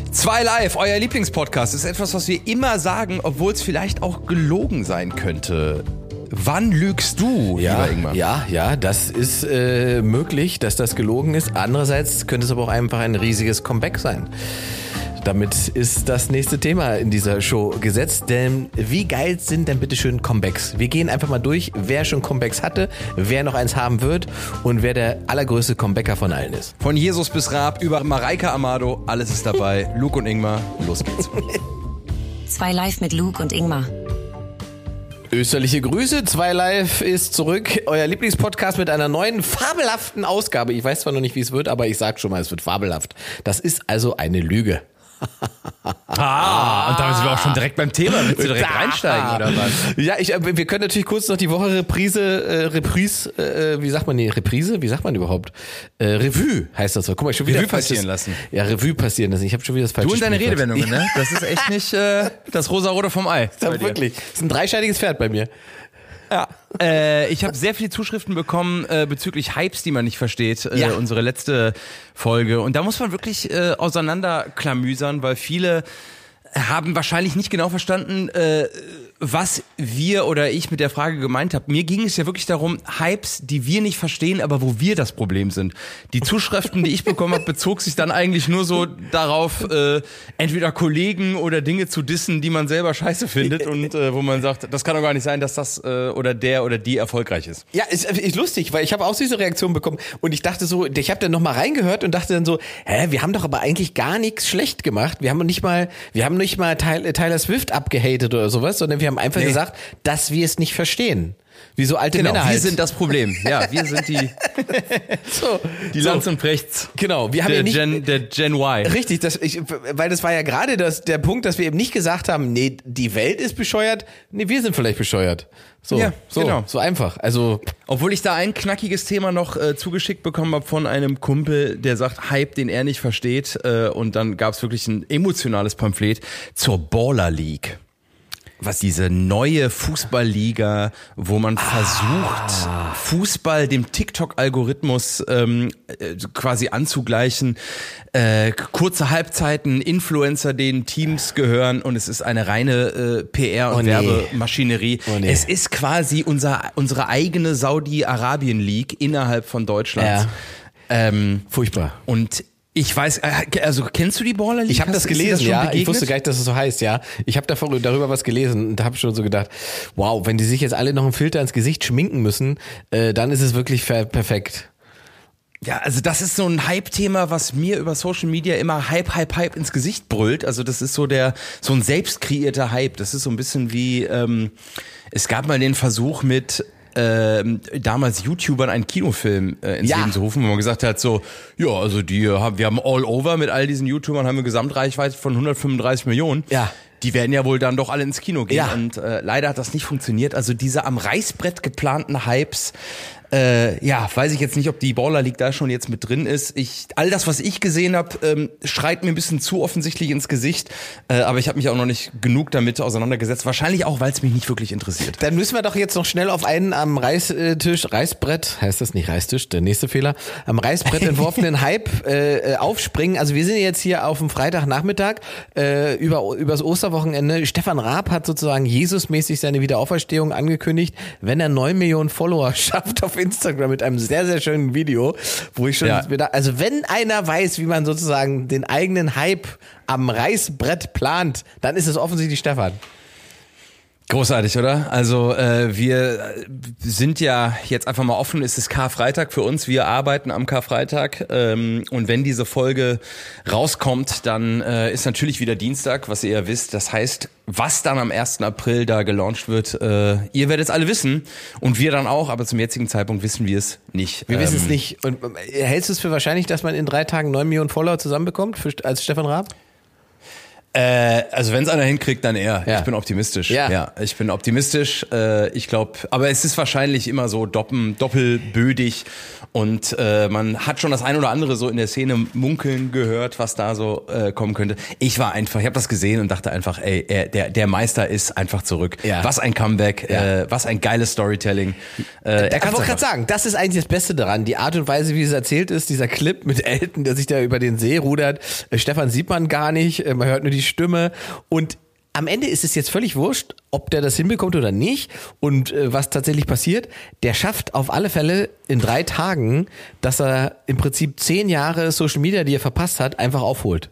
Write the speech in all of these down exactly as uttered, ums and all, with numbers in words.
Zwei Live, euer Lieblingspodcast, ist etwas, was wir immer sagen, obwohl es vielleicht auch gelogen sein könnte. Wann lügst du, ja, lieber Ingmar? Ja, ja, das ist äh, möglich, dass das gelogen ist. Andererseits könnte es aber auch einfach ein riesiges Comeback sein. Damit ist das nächste Thema in dieser Show gesetzt, denn wie geil sind denn bitte schön Comebacks? Wir gehen einfach mal durch, wer schon Comebacks hatte, wer noch eins haben wird und wer der allergrößte Comebacker von allen ist. Von Jesus bis Raab über Mareike Amado, alles ist dabei. Luke und Ingmar, los geht's. Zwei Live mit Luke und Ingmar. Österliche Grüße, zwei Live ist zurück, euer Lieblingspodcast mit einer neuen fabelhaften Ausgabe. Ich weiß zwar noch nicht, wie es wird, aber ich sag schon mal, es wird fabelhaft. Das ist also eine Lüge. Ah, und damit sind wir auch schon direkt beim Thema. Willst du direkt Da. reinsteigen oder was? Ja, ich, wir können natürlich kurz noch die Woche Reprise, äh, Reprise, äh, wie sagt man die Reprise? Wie sagt man überhaupt? Äh, Revue heißt das. Guck mal, ich schon wieder Revue falsches- passieren lassen. Ja, Revue passieren lassen. Ich habe schon wieder das falsche Du und deine Sprichwort. Redewendungen, ne? Das ist echt nicht äh, das Rosarote vom Ei. Ja, bei dir. wirklich. Das ist ein dreischeidiges Pferd bei mir. Ja. Äh, ich habe sehr viele Zuschriften bekommen äh, bezüglich Hypes, die man nicht versteht. Äh, Ja. Unsere letzte Folge. Und da muss man wirklich äh, auseinanderklamüsern, weil viele haben wahrscheinlich nicht genau verstanden, äh, was wir oder ich mit der Frage gemeint habe. Mir ging es ja wirklich darum, Hypes, die wir nicht verstehen, aber wo wir das Problem sind. Die Zuschriften, die ich bekommen habe, bezog sich dann eigentlich nur so darauf, äh, entweder Kollegen oder Dinge zu dissen, die man selber scheiße findet und äh, wo man sagt, das kann doch gar nicht sein, dass das äh, oder der oder die erfolgreich ist. Ja, ist, ist lustig, weil ich habe auch diese Reaktion bekommen und ich dachte so, ich habe dann nochmal reingehört und dachte dann so, hä, wir haben doch aber eigentlich gar nichts schlecht gemacht. Wir haben nicht mal, wir haben nicht mal Tyler, Tyler Swift abgehatet oder sowas, sondern wir haben einfach Nee. gesagt, dass wir es nicht verstehen. Wie so alte Genau, Männer wir halt. sind das Problem. Ja, wir sind die, so, die so. Lanz und Prechts. Genau, wir haben Der ja nicht Gen, der Gen Y. richtig, das, ich, weil das war ja gerade das, der Punkt, dass wir eben nicht gesagt haben, nee, die Welt ist bescheuert, nee, wir sind vielleicht bescheuert. So, Ja, so, genau. so einfach. Also Obwohl ich da ein knackiges Thema noch äh, zugeschickt bekommen habe von einem Kumpel, der sagt, Hype, den er nicht versteht. Äh, und dann gab es wirklich ein emotionales Pamphlet zur Baller League. Was diese neue Fußballliga, wo man ah. versucht, Fußball dem TikTok-Algorithmus ähm, äh, quasi anzugleichen. Äh, kurze Halbzeiten, Influencer, denen Teams gehören und es ist eine reine äh, P R- und Oh nee. Werbemaschinerie. Oh nee. Es ist quasi unser, unsere eigene Saudi-Arabien-League innerhalb von Deutschland. Ja. Ähm, furchtbar. und ich weiß, also kennst du die Baller League? Ich habe Hast- das ist dir gelesen, schon ja. begegnet? Ich wusste gar nicht, dass es so heißt, ja. Ich habe davor, darüber was gelesen und habe schon so gedacht, wow, wenn die sich jetzt alle noch einen Filter ins Gesicht schminken müssen, äh, dann ist es wirklich ver- perfekt. Ja, also das ist so ein Hype-Thema, was mir über Social Media immer Hype, Hype, Hype ins Gesicht brüllt. Also das ist so der, so ein selbst kreierter Hype. Das ist so ein bisschen wie, ähm, es gab mal den Versuch mit ähm, damals YouTubern einen Kinofilm äh, ins Ja. Leben zu rufen, wo man gesagt hat so, ja, also die haben, wir haben all over mit all diesen YouTubern, haben eine Gesamtreichweite von hundertfünfunddreißig Millionen. Ja. Die werden ja wohl dann doch alle ins Kino gehen. Ja. Und äh, leider hat das nicht funktioniert. Also diese am Reißbrett geplanten Hypes, äh, ja, weiß ich jetzt nicht, ob die Baller League da schon jetzt mit drin ist. Ich, all das, was ich gesehen habe, ähm, schreit mir ein bisschen zu offensichtlich ins Gesicht. Äh, aber ich habe mich auch noch nicht genug damit auseinandergesetzt. Wahrscheinlich auch, weil es mich nicht wirklich interessiert. Dann müssen wir doch jetzt noch schnell auf einen am Reißtisch, Reißbrett, heißt das nicht Reißtisch, der nächste Fehler, am Reißbrett entworfenen Hype äh, aufspringen. Also wir sind jetzt hier auf dem Freitagnachmittag äh, über übers Osterwochenende. Stefan Raab hat sozusagen Jesusmäßig seine Wiederauferstehung angekündigt, wenn er neun Millionen Follower schafft auf Instagram mit einem sehr, sehr schönen Video, wo ich schon Ja. wieder, also wenn einer weiß, wie man sozusagen den eigenen Hype am Reißbrett plant, dann ist es offensichtlich Stefan. Großartig, oder? Also äh, wir sind ja jetzt einfach mal offen, es ist Karfreitag für uns, wir arbeiten am Karfreitag ähm, und wenn diese Folge rauskommt, dann äh, ist natürlich wieder Dienstag, was ihr ja wisst. Das heißt, was dann am ersten April da gelauncht wird, äh, ihr werdet es alle wissen und wir dann auch, aber zum jetzigen Zeitpunkt wissen wir es nicht. Wir ähm, wissen es nicht. Und äh, hältst du es für wahrscheinlich, dass man in drei Tagen neun Millionen Follower zusammenbekommt für, als Stefan Raab? Äh, also wenn es einer hinkriegt, dann er. Ja. Ich bin optimistisch. Ja. ja ich bin optimistisch. Äh, ich glaube, aber es ist wahrscheinlich immer so doppel, doppelbödig und äh, man hat schon das ein oder andere so in der Szene munkeln gehört, was da so äh, kommen könnte. Ich war einfach, ich habe das gesehen und dachte einfach, ey, er, der der Meister ist einfach zurück. Ja. Was ein Comeback, Ja. äh, was ein geiles Storytelling. Äh, Ich wollte gerade sagen, das ist eigentlich das Beste daran. Die Art und Weise, wie es erzählt ist, dieser Clip mit Elton, der sich da über den See rudert. Äh, Stefan sieht man gar nicht, äh, man hört nur die Stimme. Und am Ende ist es jetzt völlig wurscht, ob der das hinbekommt oder nicht und äh, was tatsächlich passiert. Der schafft auf alle Fälle in drei Tagen, dass er im Prinzip zehn Jahre Social Media, die er verpasst hat, einfach aufholt.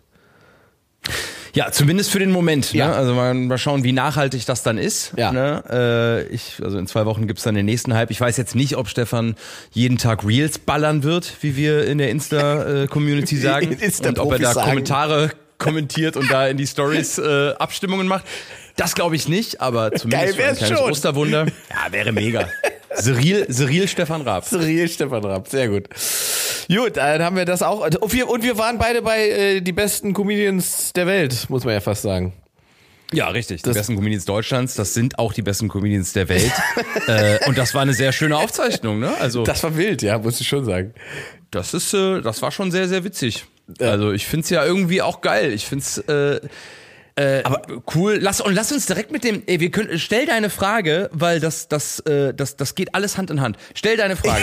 Ja, zumindest für den Moment. Ja. Ne? Also mal, mal schauen, wie nachhaltig das dann ist. Ja. Ne? Äh, ich, also in zwei Wochen gibt's dann den nächsten Hype. Ich weiß jetzt nicht, ob Stefan jeden Tag Reels ballern wird, wie wir in der Insta-Community sagen. Insta- und ob er da sagen. Kommentare kommentiert und da in die Stories äh, Abstimmungen macht. Das glaube ich nicht, aber zumindest Geil für ein wär's kleines schon. Osterwunder. Ja, wäre mega. Cyril, Cyril Stefan Raab. Cyril Stefan Raab, sehr gut. Gut, dann haben wir das auch. Und wir, und wir waren beide bei äh, die besten Comedians der Welt, muss man ja fast sagen. Ja, richtig. Die Das- besten Comedians Deutschlands, das sind auch die besten Comedians der Welt. äh, und das war eine sehr schöne Aufzeichnung, ne? Also Das war wild, ja, muss ich schon sagen. das ist, äh, das war schon sehr, sehr witzig. Also ich find's ja irgendwie auch geil. Ich find's äh, äh, aber cool. Lass und lass uns direkt mit dem. Ey, wir können. Stell deine Frage, weil das, das, äh, das, das geht alles Hand in Hand. Stell deine Frage.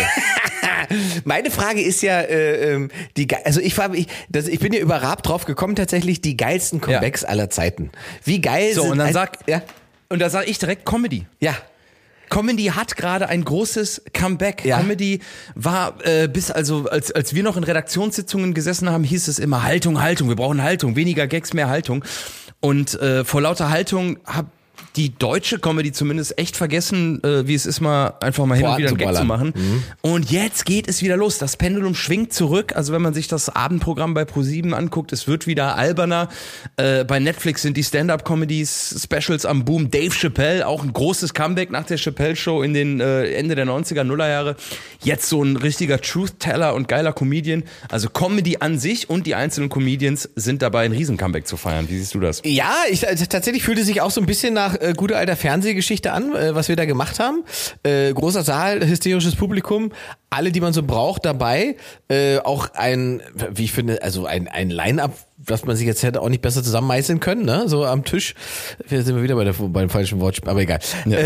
Meine Frage ist ja, äh, ähm, die, ge- also ich, war, ich, das, ich bin ja über Raab drauf gekommen, tatsächlich die geilsten Comebacks aller Zeiten. Wie geil So sind und dann ein- sag. ja, Und da sage ich direkt Comedy. ja. Comedy hat gerade ein großes Comeback. Ja. Comedy war äh, bis also als als wir noch in Redaktionssitzungen gesessen haben, hieß es immer Haltung, Haltung. Wir brauchen Haltung, weniger Gags, mehr Haltung. Und äh, vor lauter Haltung hab die deutsche Comedy zumindest echt vergessen, äh, wie es ist, mal einfach mal hin und wieder einen Gag zu machen. Mhm. Und jetzt geht es wieder los. Das Pendulum schwingt zurück. Also wenn man sich das Abendprogramm bei ProSieben anguckt, es wird wieder alberner. Äh, bei Netflix sind die Stand-Up-Comedies-Specials am Boom. Dave Chappelle, auch ein großes Comeback nach der Chappelle-Show in den äh, Ende der neunziger, Nullerjahre. Jetzt so ein richtiger Truth-Teller und geiler Comedian. Also Comedy an sich und die einzelnen Comedians sind dabei, ein Riesen-Comeback zu feiern. Wie siehst du das? Ja, ich, also tatsächlich fühlte sich auch so ein bisschen nach äh, gute alter Fernsehgeschichte an, äh, was wir da gemacht haben. Äh, großer Saal, hysterisches Publikum, alle, die man so braucht, dabei. Äh, auch ein, wie ich finde, also ein, ein Line-Up, was man sich jetzt hätte auch nicht besser zusammenmeißeln können, ne? So am Tisch. Wir sind wir wieder bei der, beim falschen Wortspiel, aber egal. Ja.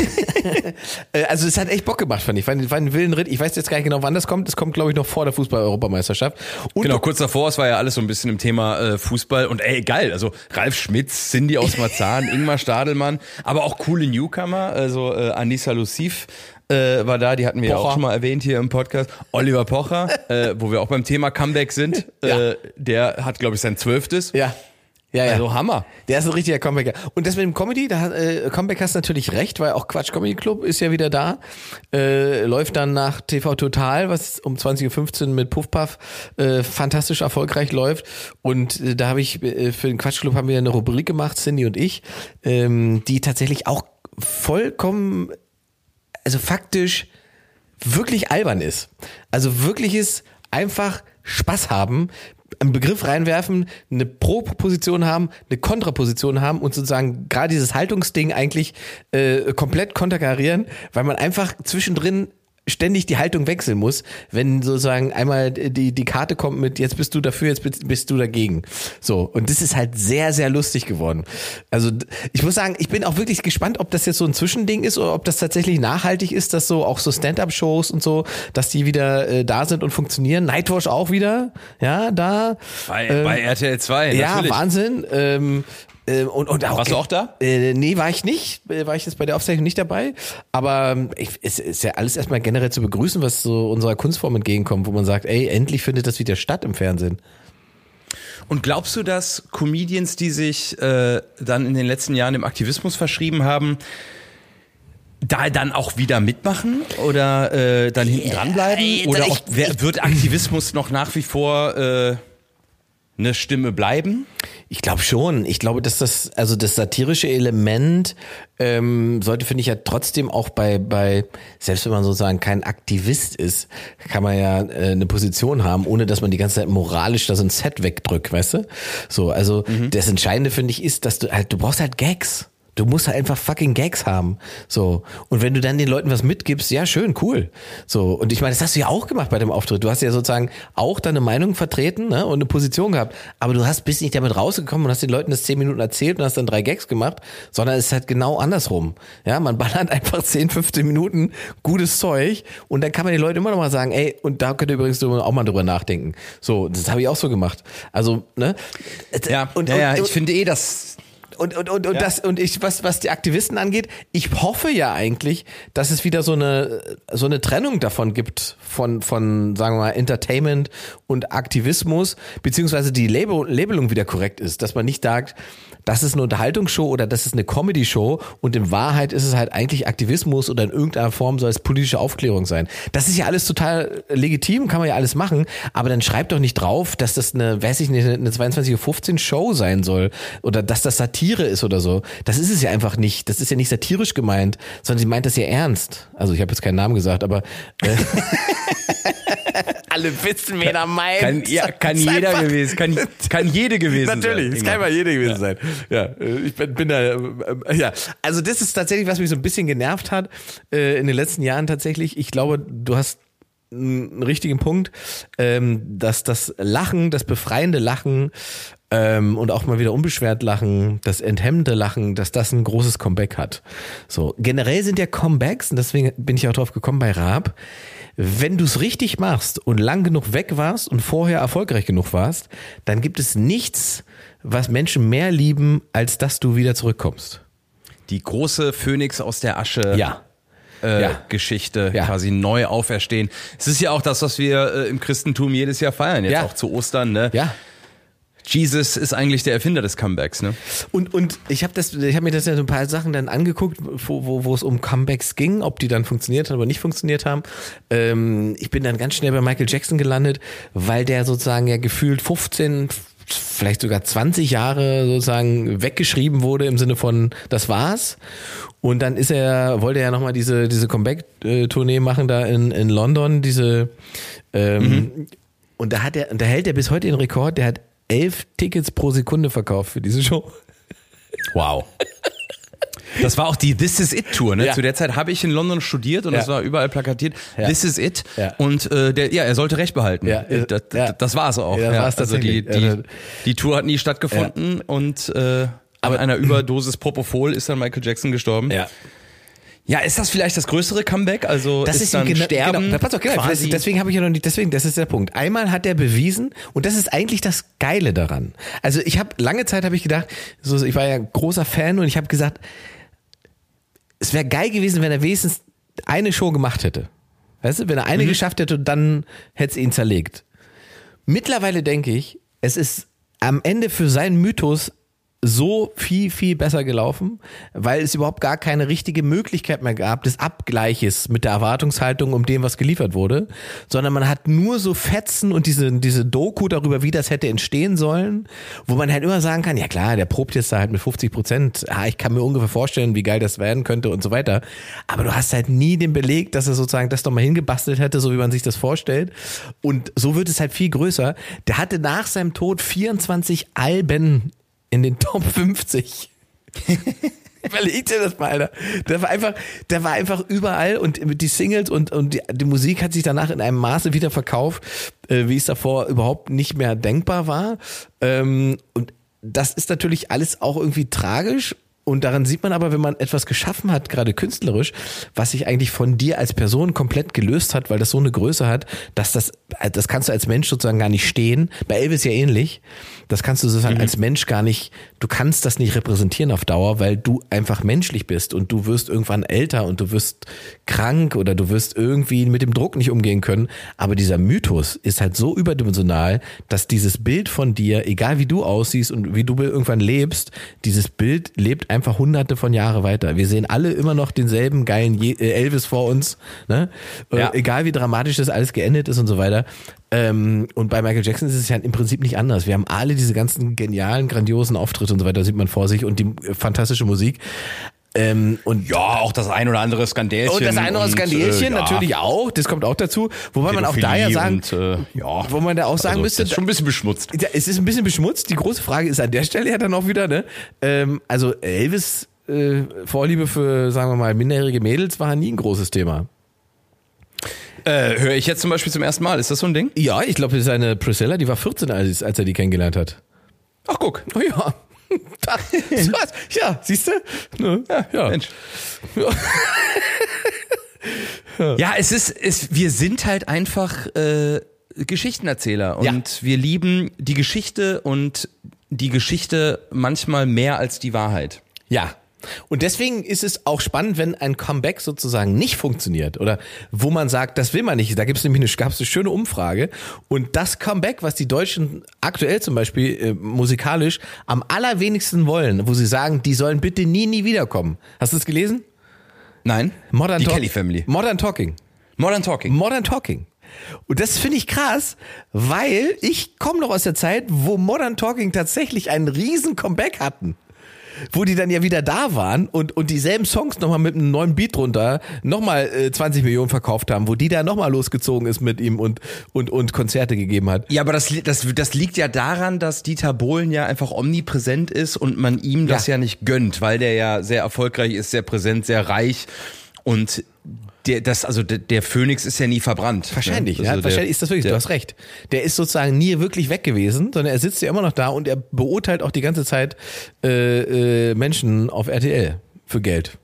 Äh, also es hat echt Bock gemacht, fand ich. Fand, fand einen wilden Ritt. Ich weiß jetzt gar nicht genau, wann das kommt. Das kommt, glaube ich, noch vor der Fußball-Europameisterschaft. Und Genau, kurz davor, es war ja alles so ein bisschen im Thema äh, Fußball und ey, geil, also Ralf Schmitz, Cindy aus Marzahn, Ingmar Stadelmann, aber auch coole Newcomer, also äh, Anissa Lussif äh, war da, die hatten wir ja Pocher. auch schon mal erwähnt hier im Podcast, Oliver Pocher, äh, wo wir auch beim Thema Comeback sind, Ja. äh, der hat, glaube ich, sein zwölftes. ja. Ja, ja. Also Hammer. Der ist ein richtiger Comebacker. Und das mit dem Comedy, da hat, äh, Comeback hast du natürlich recht, weil auch Quatsch Comedy Club ist ja wieder da. Äh, läuft dann nach T V Total, was um zwanzig Uhr fünfzehn mit Puff Puff äh, fantastisch erfolgreich läuft. Und äh, da habe ich, äh, für den Quatsch Club haben wir eine Rubrik gemacht, Cindy und ich, ähm, die tatsächlich auch vollkommen, also faktisch wirklich albern ist. Also wirkliches einfach Spaß haben, einen Begriff reinwerfen, eine Pro-Position haben, eine Kontraposition haben und sozusagen gerade dieses Haltungsding eigentlich äh, komplett konterkarieren, weil man einfach zwischendrin ständig die Haltung wechseln muss, wenn sozusagen einmal die die Karte kommt mit jetzt bist du dafür, jetzt bist, bist du dagegen. So, und das ist halt sehr, sehr lustig geworden. Also ich muss sagen, ich bin auch wirklich gespannt, ob das jetzt so ein Zwischending ist oder ob das tatsächlich nachhaltig ist, dass so auch so Stand-Up-Shows und so, dass die wieder äh, da sind und funktionieren. Nightwatch auch wieder, ja, da. Bei, Ähm, bei R T L zwei, Ja, natürlich. Wahnsinn. Ähm, äh, und, und auch, Warst du auch da? Äh, nee, war ich nicht. Äh, war ich jetzt bei der Aufzeichnung nicht dabei. Aber ähm, ich, es ist ja alles erstmal generell zu begrüßen, was so unserer Kunstform entgegenkommt, wo man sagt, ey, endlich findet das wieder statt im Fernsehen. Und glaubst du, dass Comedians, die sich äh, dann in den letzten Jahren dem Aktivismus verschrieben haben, da dann auch wieder mitmachen oder äh, dann hinten dranbleiben? ey, Oder ich- auch, wer, wird Aktivismus noch nach wie vor äh, eine Stimme bleiben? Ich glaube schon. Ich glaube, dass das, also das satirische Element ähm, sollte, finde ich, ja trotzdem auch bei, bei, selbst wenn man sozusagen kein Aktivist ist, kann man ja äh, eine Position haben, ohne dass man die ganze Zeit moralisch da so ein Set wegdrückt, weißt du? So, also mhm. das Entscheidende, finde ich, ist, dass du halt, du brauchst halt Gags. Du musst halt einfach fucking Gags haben. So. Und wenn du dann den Leuten was mitgibst, ja, schön, cool. So. Und ich meine, das hast du ja auch gemacht bei dem Auftritt. Du hast ja sozusagen auch deine Meinung vertreten, ne, und eine Position gehabt. Aber du hast bist nicht damit rausgekommen und hast den Leuten das zehn Minuten erzählt und hast dann drei Gags gemacht, sondern es ist halt genau andersrum. Ja, man ballert einfach zehn, fünfzehn Minuten gutes Zeug und dann kann man den Leuten immer noch mal sagen, ey, und da könnt ihr übrigens auch mal drüber nachdenken. So, das habe ich auch so gemacht. Also, ne? Ja, und, ja, ja und, ich finde eh, dass Und, und, und, und ja. das, und ich, was, was die Aktivisten angeht, ich hoffe ja eigentlich, dass es wieder so eine, so eine Trennung davon gibt, von, von, sagen wir mal, Entertainment und Aktivismus, beziehungsweise die Label, Labelung wieder korrekt ist, dass man nicht sagt, das ist eine Unterhaltungsshow oder das ist eine Comedy-Show und in Wahrheit ist es halt eigentlich Aktivismus oder in irgendeiner Form soll es politische Aufklärung sein. Das ist ja alles total legitim, kann man ja alles machen, aber dann schreibt doch nicht drauf, dass das eine, weiß ich nicht, eine zweiundzwanzig Uhr fünfzehn Show sein soll oder dass das Satire ist oder so. Das ist es ja einfach nicht. Das ist ja nicht satirisch gemeint, sondern sie meint das ja ernst. Also ich habe jetzt keinen Namen gesagt, aber äh, alle wissen, wer da meint. Kann, ja, kann jeder gewesen, kann, kann jede gewesen Natürlich, sein. Natürlich, es kann mal jede gewesen ja. sein. Ja, ich bin, bin da, äh, ja. Also das ist tatsächlich, was mich so ein bisschen genervt hat äh, in den letzten Jahren tatsächlich. Ich glaube, du hast einen richtigen Punkt, ähm, dass das Lachen, das befreiende Lachen ähm, und auch mal wieder unbeschwert lachen, das enthemmende Lachen, dass das ein großes Comeback hat. So, generell sind ja Comebacks, und deswegen bin ich auch drauf gekommen bei Raab, wenn du es richtig machst und lang genug weg warst und vorher erfolgreich genug warst, dann gibt es nichts, was Menschen mehr lieben, als dass du wieder zurückkommst. Die große Phönix aus der Asche. Ja. Äh, ja. Geschichte ja. quasi neu auferstehen. Es ist ja auch das, was wir äh, im Christentum jedes Jahr feiern, jetzt ja. auch zu Ostern, ne? Ja. Jesus ist eigentlich der Erfinder des Comebacks, ne? Und und ich habe das, ich habe mir das ja so ein paar Sachen dann angeguckt, wo wo wo es um Comebacks ging, ob die dann funktioniert haben oder nicht funktioniert haben. Ähm, ich bin dann ganz schnell bei Michael Jackson gelandet, weil der sozusagen ja gefühlt fünfzehn, vielleicht sogar zwanzig Jahre sozusagen weggeschrieben wurde im Sinne von das war's. Und dann ist er, wollte er ja nochmal diese diese Comeback-Tournee machen da in in London, diese ähm, mhm. und da hat er, da hält er bis heute den Rekord. Der hat elf Tickets pro Sekunde verkauft für diese Show. Wow. Das war auch die This Is It Tour, ne? Ja. Zu der Zeit habe ich in London studiert und ja. das war überall plakatiert. Ja. This Is It. Ja. Und äh, der, ja, er sollte Recht behalten. Ja. Das, ja. das war es auch. Ja, das ja. war's Also die, tatsächlich. die, die Tour hat nie stattgefunden ja. und äh, an einer Überdosis Propofol ist dann Michael Jackson gestorben. Ja. Ja, ist das vielleicht das größere Comeback? Also das ist, ist dann genau, Sterben genau. Pass auf, genau. quasi Deswegen habe ich ja noch nicht, deswegen, das ist der Punkt. Einmal hat er bewiesen, und das ist eigentlich das Geile daran. Also ich habe, lange Zeit habe ich gedacht, so, ich war ja großer Fan und ich habe gesagt, es wäre geil gewesen, wenn er wenigstens eine Show gemacht hätte. Weißt du, wenn er eine mhm. geschafft hätte, dann hätte es ihn zerlegt. Mittlerweile denke ich, es ist am Ende für seinen Mythos so viel, viel besser gelaufen, weil es überhaupt gar keine richtige Möglichkeit mehr gab des Abgleiches mit der Erwartungshaltung um dem, was geliefert wurde, sondern man hat nur so Fetzen und diese, diese Doku darüber, wie das hätte entstehen sollen, wo man halt immer sagen kann, ja klar, der probt jetzt da halt mit fünfzig Prozent, ah, ich kann mir ungefähr vorstellen, wie geil das werden könnte und so weiter, aber du hast halt nie den Beleg, dass er sozusagen das nochmal hingebastelt hätte, so wie man sich das vorstellt, und so wird es halt viel größer. Der hatte nach seinem Tod vierundzwanzig Alben in den Top fünfzig. Überleg dir das mal, Alter. Der war einfach, der war einfach überall und die Singles und, und die, die Musik hat sich danach in einem Maße wieder verkauft, äh, wie es davor überhaupt nicht mehr denkbar war. Ähm, und das ist natürlich alles auch irgendwie tragisch. Und daran sieht man aber, wenn man etwas geschaffen hat, gerade künstlerisch, was sich eigentlich von dir als Person komplett gelöst hat, weil das so eine Größe hat, dass das, das kannst du als Mensch sozusagen gar nicht stehen. Bei Elvis ja ähnlich. Das kannst du sozusagen mhm. als Mensch gar nicht, du kannst das nicht repräsentieren auf Dauer, weil du einfach menschlich bist und du wirst irgendwann älter und du wirst krank oder du wirst irgendwie mit dem Druck nicht umgehen können. Aber dieser Mythos ist halt so überdimensional, dass dieses Bild von dir, egal wie du aussiehst und wie du irgendwann lebst, dieses Bild lebt einfach hunderte von Jahre weiter. Wir sehen alle immer noch denselben geilen Je- äh, Elvis vor uns, ne? Äh, Ja. Egal wie dramatisch das alles geendet ist und so weiter. Ähm, und bei Michael Jackson ist es ja im Prinzip nicht anders. Wir haben alle diese ganzen genialen, grandiosen Auftritte und so weiter, sieht man vor sich und die äh, fantastische Musik. Ähm, und Ja, auch das ein oder andere Skandälchen. Und das eine oder und, Skandälchen äh, ja, natürlich auch, das kommt auch dazu, wobei man auch da ja sagen, und, äh, ja, wo man da auch sagen also, müsste, das ist schon ein bisschen beschmutzt. ja, es ist ein bisschen beschmutzt. Die große Frage ist an der Stelle ja dann auch wieder, ne? Ähm, also Elvis äh, Vorliebe für, sagen wir mal, minderjährige Mädels war nie ein großes Thema. Äh, höre ich jetzt zum Beispiel zum ersten Mal. Ist das so ein Ding? Ja, ich glaube, seine Priscilla, die war vierzehn, als, als er die kennengelernt hat. Ach, guck. Oh ja. Da, so, ja, siehst du? Ne? Ja, ja. Mensch. Ja, es ist, es, wir sind halt einfach äh, Geschichtenerzähler und Ja. wir lieben die Geschichte und die Geschichte manchmal mehr als die Wahrheit. Ja. Und deswegen ist es auch spannend, wenn ein Comeback sozusagen nicht funktioniert oder wo man sagt, das will man nicht. Da gibt es nämlich eine, gab's eine schöne Umfrage und das Comeback, was die Deutschen aktuell zum Beispiel äh, musikalisch am allerwenigsten wollen, wo sie sagen, die sollen bitte nie, nie wiederkommen. Hast du es gelesen? Nein? Modern die Talk- Kelly Family. Modern Talking. Modern Talking. Modern Talking. Und das finde ich krass, weil ich komme noch aus der Zeit, wo Modern Talking tatsächlich einen riesen Comeback hatten. Wo die dann ja wieder da waren und, und dieselben Songs nochmal mit einem neuen Beat drunter nochmal äh, zwanzig Millionen verkauft haben, wo die da nochmal losgezogen ist mit ihm und, und, und Konzerte gegeben hat. Ja, aber das, li- das, das liegt ja daran, dass Dieter Bohlen ja einfach omnipräsent ist und man ihm das Ja. ja, nicht gönnt, weil der ja sehr erfolgreich ist, sehr präsent, sehr reich und der, das, also der, der Phönix ist ja nie verbrannt. Wahrscheinlich, ne? ja, Also wahrscheinlich ist das wirklich, der, du hast recht. Der ist sozusagen nie wirklich weg gewesen, sondern er sitzt ja immer noch da und er beurteilt auch die ganze Zeit äh, äh, Menschen auf R T L für Geld.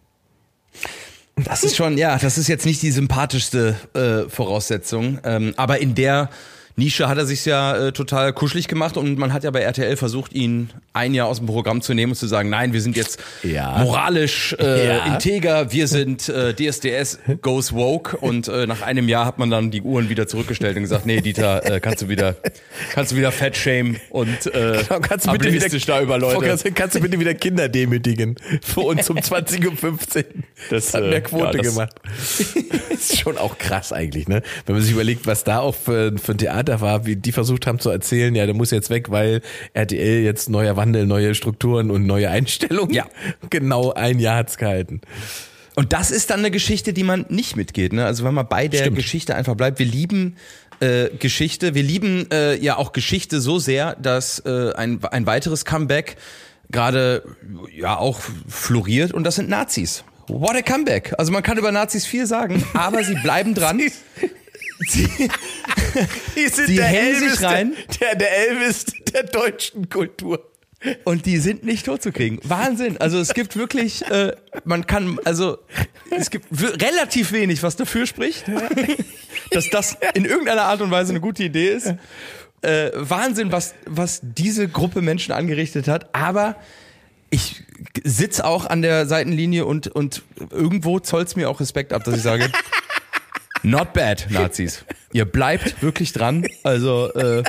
Das ist schon, ja, das ist jetzt nicht die sympathischste äh, Voraussetzung, ähm, aber in der Nische hat er sich ja äh, total kuschelig gemacht und man hat ja bei R T L versucht, ihn ein Jahr aus dem Programm zu nehmen und zu sagen, nein, wir sind jetzt Ja. moralisch äh, Ja. integer, wir sind äh, D S D S goes woke und äh, nach einem Jahr hat man dann die Uhren wieder zurückgestellt und gesagt, nee, Dieter, äh, kannst du wieder, kannst du wieder fat shame und äh, Kannst du bitte wieder, ableistisch da über Leute. Kannst, kannst du bitte wieder Kinder demütigen für uns um zwanzig Uhr fünfzehn. Das, Das, hat äh, mehr Quote ja, das- gemacht. Das ist schon auch krass eigentlich, ne? Wenn man sich überlegt, was da auch für, für ein Theater war, wie die versucht haben zu erzählen, ja, der muss jetzt weg, weil R T L jetzt neuer Wandel, neue Strukturen und neue Einstellungen. Ja. Genau ein Jahr hat's gehalten. Und das ist dann eine Geschichte, die man nicht mitgeht. Ne? Also wenn man bei der Stimmt. Geschichte einfach bleibt. Wir lieben äh, Geschichte. Wir lieben äh, ja auch Geschichte so sehr, dass äh, ein, ein weiteres Comeback gerade ja auch floriert. Und das sind Nazis. What a comeback. Also man kann über Nazis viel sagen, aber sie bleiben dran. Sie, Die sind Die der hängen sich Elvis, rein. Der, der Elvis der deutschen Kultur. und die sind nicht totzukriegen. Wahnsinn. Also es gibt wirklich, äh, man kann, also es gibt w- relativ wenig, was dafür spricht, dass das in irgendeiner Art und Weise eine gute Idee ist. Äh, Wahnsinn, was, was diese Gruppe Menschen angerichtet hat. Aber ich sitz auch an der Seitenlinie und, und irgendwo zollt's mir auch Respekt ab, dass ich sage, not bad, Nazis. Ihr bleibt wirklich dran. Also äh,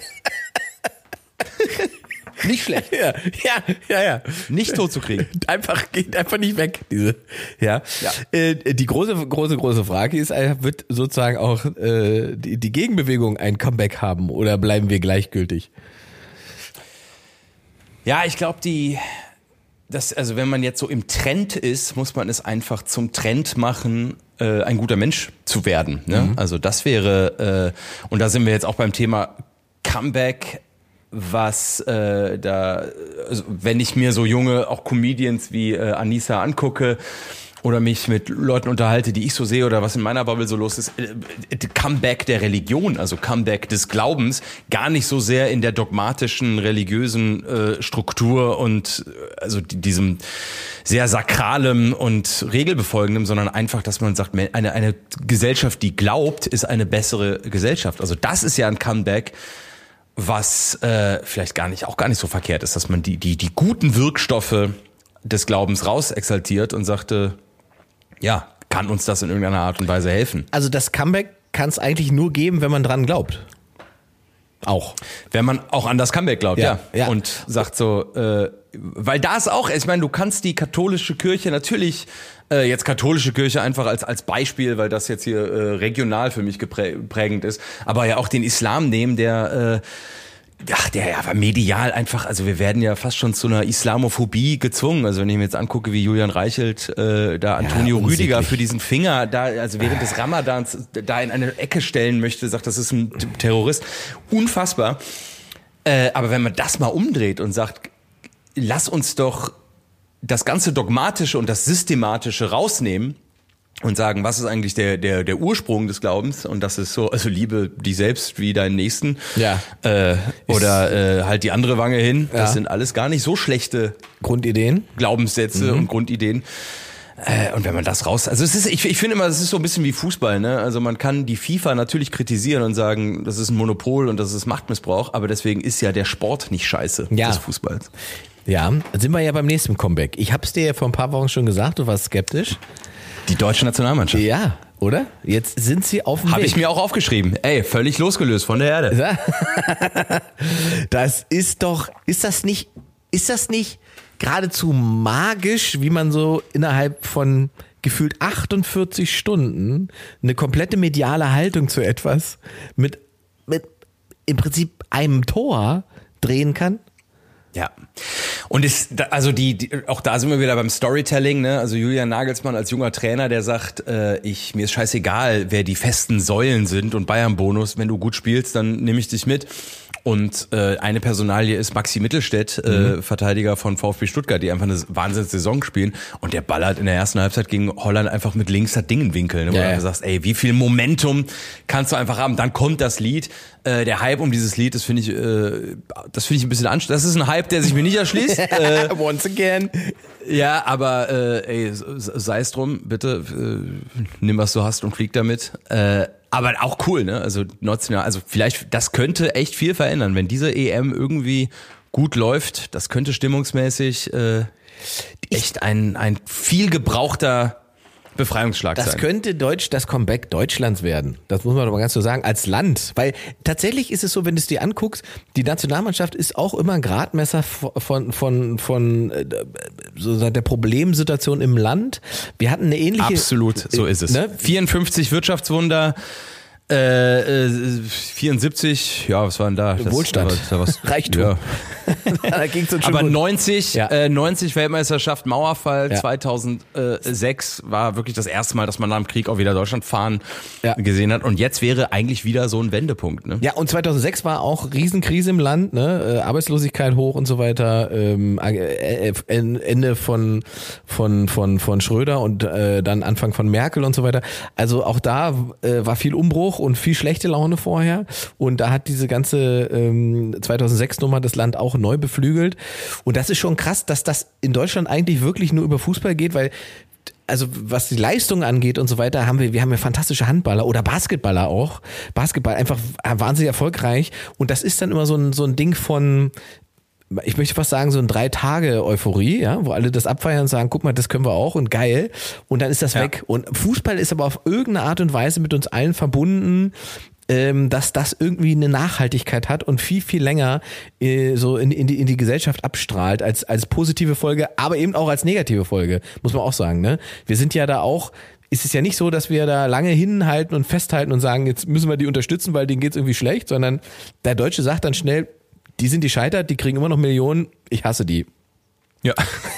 nicht schlecht. Ja, ja, ja, ja. Nicht totzukriegen. Einfach, geht einfach nicht weg, diese, ja. Ja. Äh, die große, große, große Frage ist, äh, wird sozusagen auch äh, die, die Gegenbewegung ein Comeback haben oder bleiben wir gleichgültig? Ja, ich glaube, die, das, also wenn man jetzt so im Trend ist, muss man es einfach zum Trend machen, äh, ein guter Mensch zu werden. Ne? Mhm. Also das wäre, äh, und da sind wir jetzt auch beim Thema Comeback, was äh, da, also wenn ich mir so junge, auch Comedians wie äh, Anissa angucke oder mich mit Leuten unterhalte, die ich so sehe oder was in meiner Bubble so los ist, äh, Comeback der Religion, also Comeback des Glaubens, gar nicht so sehr in der dogmatischen, religiösen äh, Struktur und äh, also die, diesem sehr sakralem und regelbefolgendem, sondern einfach, dass man sagt, eine, eine Gesellschaft, die glaubt, ist eine bessere Gesellschaft. Also das ist ja ein Comeback, was äh, vielleicht gar nicht, auch gar nicht so verkehrt ist, dass man die, die, die guten Wirkstoffe des Glaubens raus exaltiert und sagte, ja, kann uns das in irgendeiner Art und Weise helfen? Also das Comeback kann es eigentlich nur geben, wenn man dran glaubt. Auch. Wenn man auch an das Comeback glaubt, ja. Ja, ja. Und sagt so, äh, weil da ist auch, ich meine, du kannst die katholische Kirche natürlich, äh, jetzt katholische Kirche einfach als als Beispiel, weil das jetzt hier äh, regional für mich geprägend ist, aber ja auch den Islam nehmen, der äh, Ach, der ja, war medial einfach, also wir werden ja fast schon zu einer Islamophobie gezwungen. Also wenn ich mir jetzt angucke, wie Julian Reichelt äh, da Antonio ja, Rüdiger für diesen Finger da, also während des Ramadans da in eine Ecke stellen möchte, sagt, das ist ein Terrorist. Unfassbar. Äh, aber wenn man das mal umdreht und sagt, lass uns doch das ganze Dogmatische und das Systematische rausnehmen und sagen, was ist eigentlich der der der Ursprung des Glaubens, und das ist so, also liebe dich selbst wie deinen Nächsten, ja, äh, oder äh, halt die andere Wange hin. Das ja. sind alles gar nicht so schlechte Grundideen, Glaubenssätze mhm. und Grundideen. Äh, und wenn man das raus, also es ist, ich, ich finde immer, es ist so ein bisschen wie Fußball, ne? Also man kann die FIFA natürlich kritisieren und sagen, das ist ein Monopol und das ist Machtmissbrauch, aber deswegen ist ja der Sport nicht scheiße ja. des Fußballs. Ja, sind wir ja beim nächsten Comeback. Ich hab's dir ja vor ein paar Wochen schon gesagt, du warst skeptisch. Die deutsche Nationalmannschaft. Ja, oder? Jetzt sind sie auf dem Hab Weg. Habe ich mir auch aufgeschrieben. Ey, völlig losgelöst von der Erde. Ja. Das ist doch, ist das nicht, ist das nicht geradezu magisch, wie man so innerhalb von gefühlt achtundvierzig Stunden eine komplette mediale Haltung zu etwas mit, mit im Prinzip einem Tor drehen kann? Ja. Und ist also die, die auch da sind wir wieder beim Storytelling, ne? Also Julian Nagelsmann als junger Trainer, der sagt, äh, ich mir ist scheißegal, wer die festen Säulen sind und Bayern-Bonus, wenn du gut spielst, dann nehme ich dich mit. Und äh, eine Personalie ist Maxi Mittelstädt, äh, mhm. Verteidiger von VfB Stuttgart, die einfach eine Wahnsinns-Saison spielen, und der ballert in der ersten Halbzeit gegen Holland einfach mit links das Ding in Winkel, ne? Wo ja, du ja. sagst, ey, wie viel Momentum kannst du einfach haben? Dann kommt das Lied. Äh, der Hype um dieses Lied, das finde ich, äh, das finde ich ein bisschen anstrengend. Das ist ein Hype, der sich mir nicht erschließt. äh, Once again. Ja, aber äh, ey, sei es drum, bitte, äh, nimm was du hast und flieg damit. Äh, aber auch cool, ne? Also national, also vielleicht, das könnte echt viel verändern, wenn diese E M irgendwie gut läuft. Das könnte stimmungsmäßig äh, echt ein ein viel gebrauchter Befreiungsschlag das sein. Das könnte Deutsch das Comeback Deutschlands werden. Das muss man doch mal ganz so sagen, als Land. Weil tatsächlich ist es so, wenn du es dir anguckst, die Nationalmannschaft ist auch immer ein Gradmesser von, von, von so der Problemsituation im Land. Wir hatten eine ähnliche... Absolut, so ist es. Ne? vierundfünfzig Wirtschaftswunder, äh, äh, vierundsiebzig, ja, was war denn da? Das, Wohlstand, da war, da was, Reichtum. Ja. Da ging's uns schon aber gut. neunzig, ja. äh, neunzig Weltmeisterschaft, Mauerfall, ja. zweitausendsechs war wirklich das erste Mal, dass man nach dem Krieg auch wieder Deutschland fahren ja. gesehen hat, und jetzt wäre eigentlich wieder so ein Wendepunkt. Ne? Ja, und zweitausendsechs war auch Riesenkrise im Land, ne? Äh, Arbeitslosigkeit hoch und so weiter, ähm, äh, Ende von von von von Schröder und äh, dann Anfang von Merkel und so weiter. Also auch da äh, war viel Umbruch und viel schlechte Laune vorher, und da hat diese ganze ähm, zweitausendsechs Nummer das Land auch neu beflügelt, und das ist schon krass, dass das in Deutschland eigentlich wirklich nur über Fußball geht, weil also was die Leistung angeht und so weiter, haben wir, wir haben ja fantastische Handballer oder Basketballer auch. Basketball einfach wahnsinnig erfolgreich, und das ist dann immer so ein so ein Ding von, ich möchte fast sagen, so ein drei Tage Euphorie, ja, wo alle das abfeiern und sagen, guck mal, das können wir auch und geil, und dann ist das ja. weg. Und Fußball ist aber auf irgendeine Art und Weise mit uns allen verbunden, ähm, dass das irgendwie eine Nachhaltigkeit hat und viel, viel länger äh, so in, in, die, in die Gesellschaft abstrahlt als, als positive Folge, aber eben auch als negative Folge, muss man auch sagen, ne? Wir sind ja da auch, ist es ja nicht so, dass wir da lange hinhalten und festhalten und sagen, jetzt müssen wir die unterstützen, weil denen geht's irgendwie schlecht, sondern der Deutsche sagt dann schnell, die sind gescheitert, die kriegen immer noch Millionen, ich hasse die. Ja.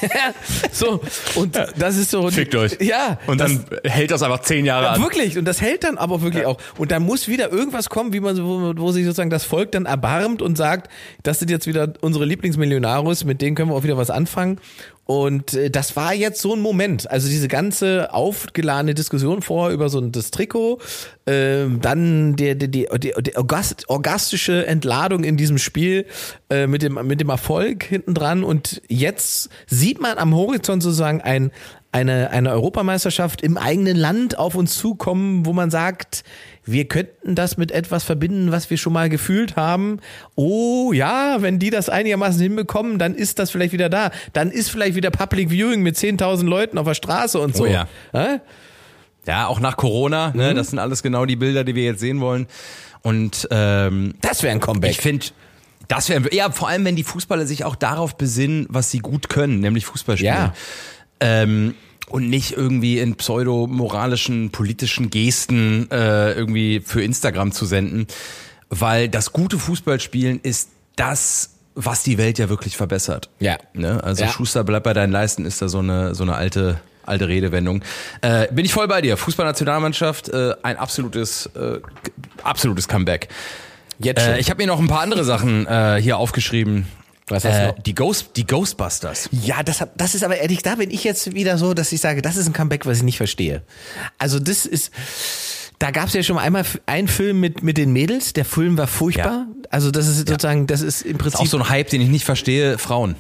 So, und das ist so. Fickt euch. Ja. Und dann das, hält das einfach zehn Jahre ja, an. Wirklich, und das hält dann aber wirklich ja. auch. Und da muss wieder irgendwas kommen, wie man so, wo, wo sich sozusagen das Volk dann erbarmt und sagt, das sind jetzt wieder unsere Lieblingsmillionarios, mit denen können wir auch wieder was anfangen. Und äh, das war jetzt so ein Moment. Also diese ganze aufgeladene Diskussion vorher über so ein das Trikot, äh, dann die, die, die, die, die orgast, orgastische Entladung in diesem Spiel äh, mit dem mit dem Erfolg hinten dran. Und jetzt sieht man am Horizont sozusagen ein eine eine Europameisterschaft im eigenen Land auf uns zukommen, wo man sagt, wir könnten das mit etwas verbinden, was wir schon mal gefühlt haben. Oh ja, wenn die das einigermaßen hinbekommen, dann ist das vielleicht wieder da. Dann ist vielleicht wieder Public Viewing mit zehntausend Leuten auf der Straße und so. Oh ja. Ja? Ja, auch nach Corona, ne? Mhm. Das sind alles genau die Bilder, die wir jetzt sehen wollen. Und ähm, Das wäre ein Comeback. ich finde, das wäre, ja, vor allem, wenn die Fußballer sich auch darauf besinnen, was sie gut können, nämlich Fußball spielen. Ja. Ähm, und nicht irgendwie in pseudo-moralischen, politischen Gesten äh, irgendwie für Instagram zu senden. Weil das gute Fußballspielen ist das, was die Welt ja wirklich verbessert. Ja. Ne? Also Ja. Schuster, bleib bei deinen Leisten, ist da so eine so eine alte alte Redewendung. Äh, bin ich voll bei dir. Fußballnationalmannschaft, äh, ein absolutes äh, absolutes Comeback. Jetzt schon. Äh, ich habe mir noch ein paar andere Sachen äh, hier aufgeschrieben. Was hast du Äh, noch? die Ghost, die Ghostbusters. Ja, das, hat, das ist aber ehrlich, da bin ich jetzt wieder so, dass ich sage, das ist ein Comeback, was ich nicht verstehe. Also das ist, da gab es ja schon einmal einen Film mit, mit den Mädels, der Film war furchtbar. Ja. Also das ist sozusagen, das ist im Das ist Prinzip... auch so ein Hype, den ich nicht verstehe. Frauen.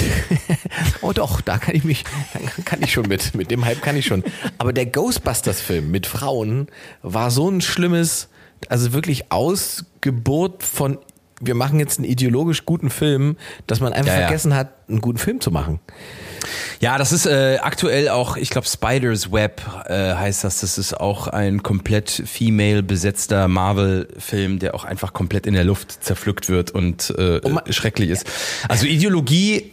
Oh doch, da kann ich mich, da kann ich schon mit, mit dem Hype kann ich schon. Aber der Ghostbusters-Film mit Frauen war so ein schlimmes, also wirklich Ausgeburt von, wir machen jetzt einen ideologisch guten Film, dass man einfach Ja, ja. vergessen hat, einen guten Film zu machen. Ja, das ist äh, aktuell auch, ich glaube Spider's Web äh, heißt das. Das ist auch ein komplett female besetzter Marvel-Film, der auch einfach komplett in der Luft zerpflückt wird und äh, Und man- schrecklich ist. Also Ideologie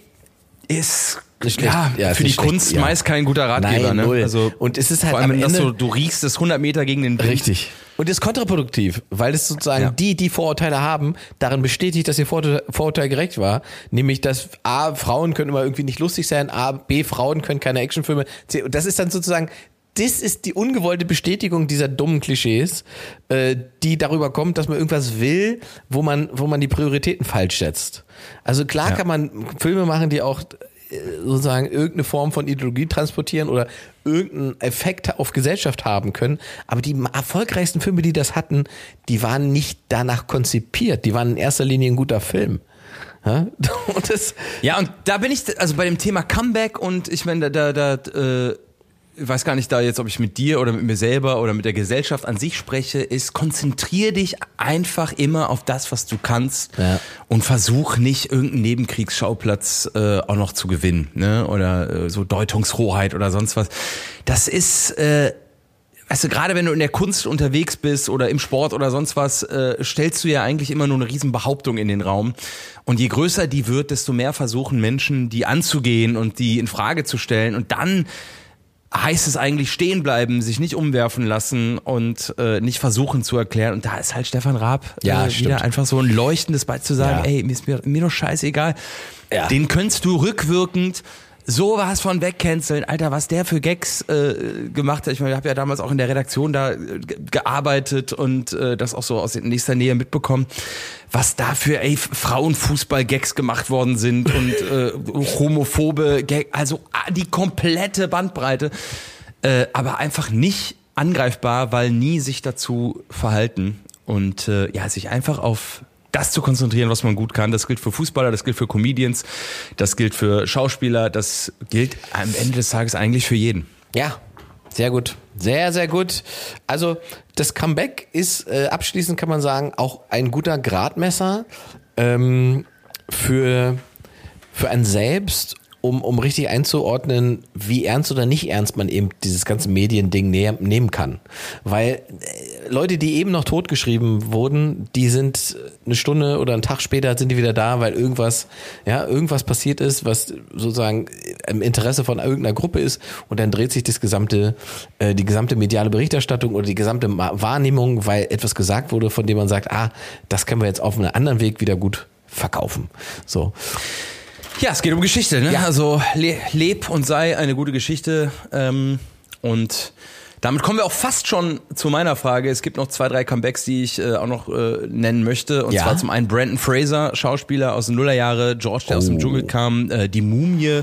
ist Ist ja, schlecht. Ja, ist für die nicht schlecht, Kunst ja. meist kein guter Ratgeber. Nein, ne? null. Also Und es ist halt vor allem, am wenn das Ende- so, du riechst es hundert Meter gegen den Wind. Richtig. Und ist kontraproduktiv, weil es sozusagen Ja. die, die Vorurteile haben, darin bestätigt, dass ihr Vorurteil, Vorurteil gerecht war. Nämlich, dass A, Frauen können immer irgendwie nicht lustig sein, A, B, Frauen können keine Actionfilme. C, und das ist dann sozusagen, das ist die ungewollte Bestätigung dieser dummen Klischees, äh, die darüber kommt, dass man irgendwas will, wo man, wo man die Prioritäten falsch setzt. Also klar Ja. kann man Filme machen, die auch sozusagen irgendeine Form von Ideologie transportieren oder irgendeinen Effekt auf Gesellschaft haben können. Aber die erfolgreichsten Filme, die das hatten, die waren nicht danach konzipiert. Die waren in erster Linie ein guter Film. Ja? Und das, Ja, und da bin ich, also bei dem Thema Comeback und ich meine, da, da, da äh, ich weiß gar nicht da jetzt, ob ich mit dir oder mit mir selber oder mit der Gesellschaft an sich spreche, ist, konzentrier dich einfach immer auf das, was du kannst Ja. und versuch nicht irgendeinen Nebenkriegsschauplatz äh, auch noch zu gewinnen, ne? Oder äh, so Deutungshoheit oder sonst was. Das ist, äh, weißt du, gerade wenn du in der Kunst unterwegs bist oder im Sport oder sonst was, äh, stellst du ja eigentlich immer nur eine riesen Behauptung in den Raum. Und je größer die wird, desto mehr versuchen Menschen, die anzugehen und die in Frage zu stellen. Und dann heißt es eigentlich stehen bleiben, sich nicht umwerfen lassen und äh, nicht versuchen zu erklären. Und da ist halt Stefan Raab Ja, äh, stimmt. wieder einfach so ein leuchtendes Beispiel zu sagen, Ja. ey, mir ist mir, mir doch scheißegal. Ja. Den könntest du rückwirkend sowas von wegcanceln. Alter, was der für Gags äh, gemacht hat. Ich meine, ich habe ja damals auch in der Redaktion da äh, ge- gearbeitet und äh, das auch so aus nächster Nähe mitbekommen, was da für ey, Frauenfußball-Gags gemacht worden sind und äh, homophobe Gags, also ah, die komplette Bandbreite, äh, aber einfach nicht angreifbar, weil nie sich dazu verhalten und äh, ja, sich einfach auf das zu konzentrieren, was man gut kann. Das gilt für Fußballer, das gilt für Comedians, das gilt für Schauspieler, das gilt am Ende des Tages eigentlich für jeden. ja, sehr gut. Sehr, sehr gut. Also das Comeback ist, äh, abschließend kann man sagen, auch ein guter Gradmesser ähm, für, für einen selbst, um, um richtig einzuordnen, wie ernst oder nicht ernst man eben dieses ganze Mediending ne- nehmen kann. Weil äh, Leute, die eben noch totgeschrieben wurden, die sind eine Stunde oder einen Tag später sind die wieder da, weil irgendwas, ja, irgendwas passiert ist, was sozusagen im Interesse von irgendeiner Gruppe ist und dann dreht sich das gesamte, äh, die gesamte mediale Berichterstattung oder die gesamte Ma- Wahrnehmung, weil etwas gesagt wurde, von dem man sagt, ah, das können wir jetzt auf einem anderen Weg wieder gut verkaufen. So. Ja, es geht um Geschichte, ne? Ja. Also le leb und sei eine gute Geschichte. Ähm, und damit kommen wir auch fast schon zu meiner Frage. Es gibt noch zwei, drei Comebacks, die ich äh, auch noch äh, nennen möchte. Und Ja. zwar zum einen Brandon Fraser, Schauspieler aus den Nullerjahre, George, der aus dem Oh. Dschungel kam, äh, Die Mumie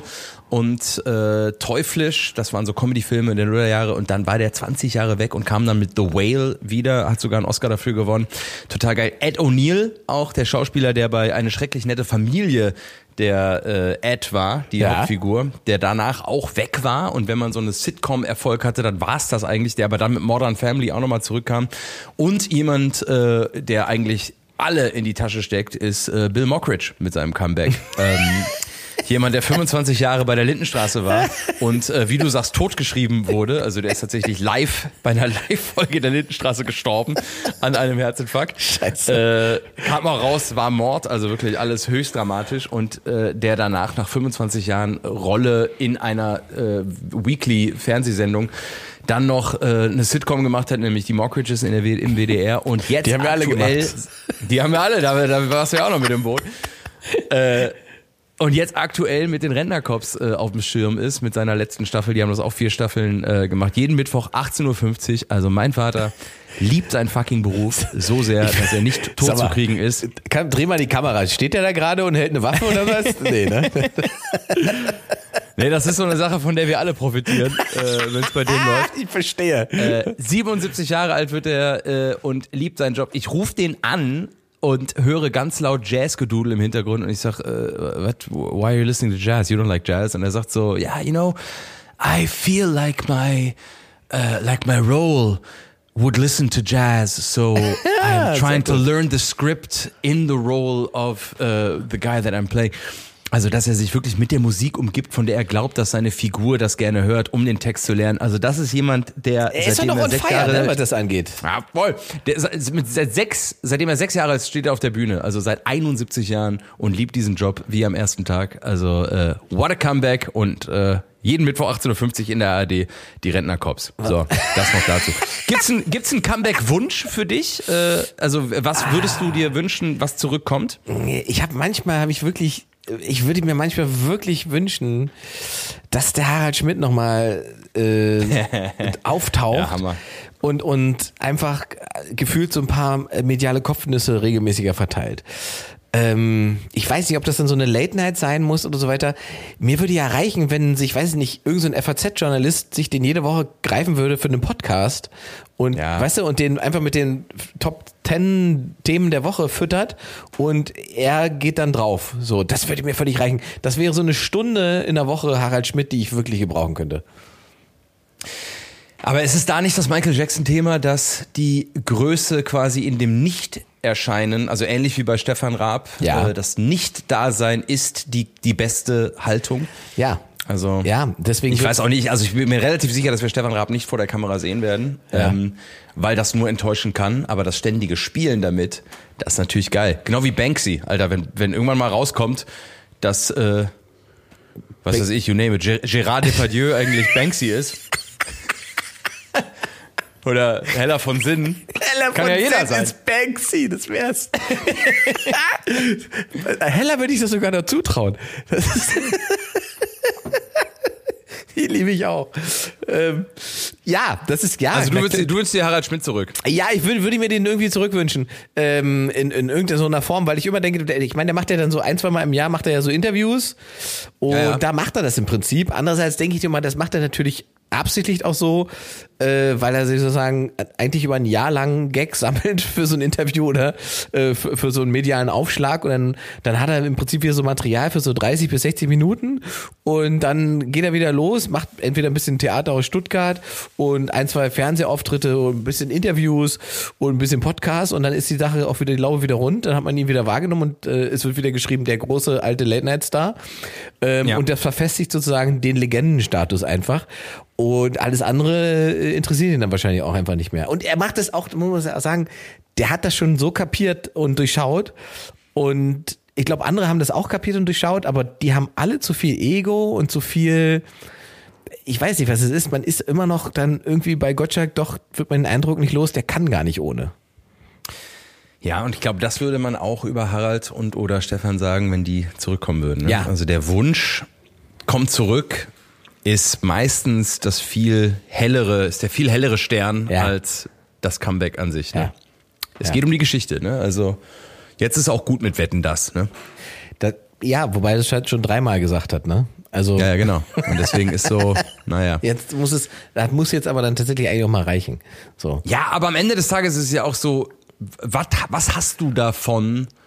und äh, Teuflisch. Das waren so Comedy-Filme der Nullerjahre. Und dann war der zwanzig Jahre weg und kam dann mit The Whale wieder, hat sogar einen Oscar dafür gewonnen. Total geil. Ed O'Neill, auch der Schauspieler, der bei Eine schrecklich nette Familie der äh, Ed war, die Ja. Hauptfigur, der danach auch weg war und wenn man so eine Sitcom-Erfolg hatte, dann war es das eigentlich, der aber dann mit Modern Family auch nochmal zurückkam und jemand, äh, der eigentlich alle in die Tasche steckt, ist äh, Bill Mockridge mit seinem Comeback. ähm, Jemand, der fünfundzwanzig Jahre bei der Lindenstraße war und äh, wie du sagst, totgeschrieben wurde. Also der ist tatsächlich live bei einer Live-Folge der Lindenstraße gestorben an einem Herzinfarkt. Scheiße. Äh, kam auch raus, war Mord, also wirklich alles höchst dramatisch. Und äh, der danach nach fünfundzwanzig Jahren Rolle in einer äh, Weekly-Fernsehsendung dann noch äh, eine Sitcom gemacht hat, nämlich die Mockridges in der w- im W D R. Und jetzt Die haben wir alle aktuell, gemacht. Die haben wir alle, da, da warst du ja auch noch mit im Boot. Äh, und jetzt aktuell mit den Rentnercops äh, auf dem Schirm ist, mit seiner letzten Staffel, die haben das auch vier Staffeln äh, gemacht, jeden Mittwoch achtzehn Uhr fünfzig, also mein Vater liebt seinen fucking Beruf so sehr, dass er nicht tot Sag mal, zu kriegen ist. Kann, dreh mal die Kamera, steht der da gerade und hält eine Waffe oder was? Nee, ne? Nee, das ist so eine Sache, von der wir alle profitieren, äh, wenn es bei dem läuft. Ich verstehe. Äh, siebenundsiebzig Jahre alt wird er äh, und liebt seinen Job. Ich rufe den an und höre ganz laut Jazzgedudel im Hintergrund und ich sag, äh, what, why are you listening to jazz? You don't like jazz? Und er sagt so, yeah, you know, I feel like my, uh, like my role would listen to jazz, so I'm trying to learn the script in the role of uh, the guy that I'm playing. Also, dass er sich wirklich mit der Musik umgibt, von der er glaubt, dass seine Figur das gerne hört, um den Text zu lernen. Also, das ist jemand, der Er ist doch seitdem noch er on sechs fire, Jahre, ne, was das angeht. ja, voll. Der ist mit seit sechs, seitdem er sechs Jahre alt ist, steht er auf der Bühne. Also seit einundsiebzig Jahren und liebt diesen Job wie am ersten Tag. Also äh, what a comeback und äh, jeden Mittwoch achtzehn Uhr fünfzig in der A R D die Rentnercops. So, das noch dazu. Gibt's ein, gibt's einen Comeback-Wunsch für dich? Äh, also was würdest du dir wünschen, was zurückkommt? Ich habe manchmal, habe ich wirklich, ich würde mir manchmal wirklich wünschen, dass der Harald Schmidt nochmal äh, auftaucht. Ja, Hammer. Und, und einfach gefühlt so ein paar mediale Kopfnüsse regelmäßiger verteilt. Ähm, ich weiß nicht, ob das dann so eine Late-Night sein muss oder so weiter. Mir würde ja reichen, wenn sich, weiß ich nicht, irgendein so F A Z-Journalist sich den jede Woche greifen würde für einen Podcast und, Ja. weißt du, und den einfach mit den Top Ten Themen der Woche füttert und er geht dann drauf. So, das würde mir völlig reichen. Das wäre so eine Stunde in der Woche Harald Schmidt, die ich wirklich gebrauchen könnte. Aber ist es da nicht das Michael Jackson-Thema, dass die Größe quasi in dem Nicht-Erscheinen, also ähnlich wie bei Stefan Raab, Ja. äh, das Nicht-Dasein ist die, die beste Haltung? Ja. Also Ja, deswegen. ich weiß auch nicht, also ich bin mir relativ sicher, dass wir Stefan Raab nicht vor der Kamera sehen werden, Ja. ähm, weil das nur enttäuschen kann, aber das ständige Spielen damit, das ist natürlich geil. Genau wie Banksy, Alter, wenn, wenn irgendwann mal rauskommt, dass, äh, was weiß ich, you name it, Ger- Gérard Depardieu eigentlich Banksy ist. Oder Hella von Sinnen. Hella Kann von ja jeder Sinn sein. ist Banksy, das wär's. Hella würde ich das sogar noch zutrauen. Das ist die liebe ich auch. Ähm, ja, das ist, ja. Also du würdest, du würdest dir Harald Schmidt zurück. Ja, ich würde, würde mir den irgendwie zurückwünschen. Ähm, in, in irgendeiner so einer Form, weil ich immer denke, der- ich meine, der macht ja dann so ein, zwei Mal im Jahr macht er ja so Interviews. Und Ja, ja. da macht er das im Prinzip. Andererseits denke ich dir mal, das macht er natürlich absichtlich auch so, äh, weil er sich sozusagen eigentlich über ein Jahr lang Gags sammelt für so ein Interview oder äh, für, für so einen medialen Aufschlag und dann, dann hat er im Prinzip wieder so Material für so dreißig bis sechzig Minuten und dann geht er wieder los, macht entweder ein bisschen Theater aus Stuttgart und ein, zwei Fernsehauftritte und ein bisschen Interviews und ein bisschen Podcast und dann ist die Sache auch wieder die Laube wieder rund, dann hat man ihn wieder wahrgenommen und äh, es wird wieder geschrieben, der große alte Late-Night-Star ähm, Ja. und das verfestigt sozusagen den Legendenstatus einfach. Und alles andere äh, interessiert ihn dann wahrscheinlich auch einfach nicht mehr. Und er macht das auch, muss man sagen, der hat das schon so kapiert und durchschaut. Und ich glaube, andere haben das auch kapiert und durchschaut, aber die haben alle zu viel Ego und zu viel, ich weiß nicht, was es ist. Man ist immer noch dann irgendwie bei Gottschalk, doch wird man den Eindruck nicht los, der kann gar nicht ohne. Ja, und ich glaube, das würde man auch über Harald und oder Stefan sagen, wenn die zurückkommen würden. Ne? Ja. Also der Wunsch kommt zurück, ist meistens das viel hellere, ist der viel hellere Stern Ja. als das Comeback an sich. Ne? Ja. Es Ja. geht um die Geschichte. Ne? Also jetzt ist auch gut mit Wetten, das. Ne? Da, ja, wobei das halt schon dreimal gesagt hat, ne? Also Ja, ja, genau. Und deswegen ist so, naja. jetzt muss es, das muss jetzt aber dann tatsächlich eigentlich auch mal reichen. So. Ja, aber am Ende des Tages ist es ja auch so, was, was hast du davon,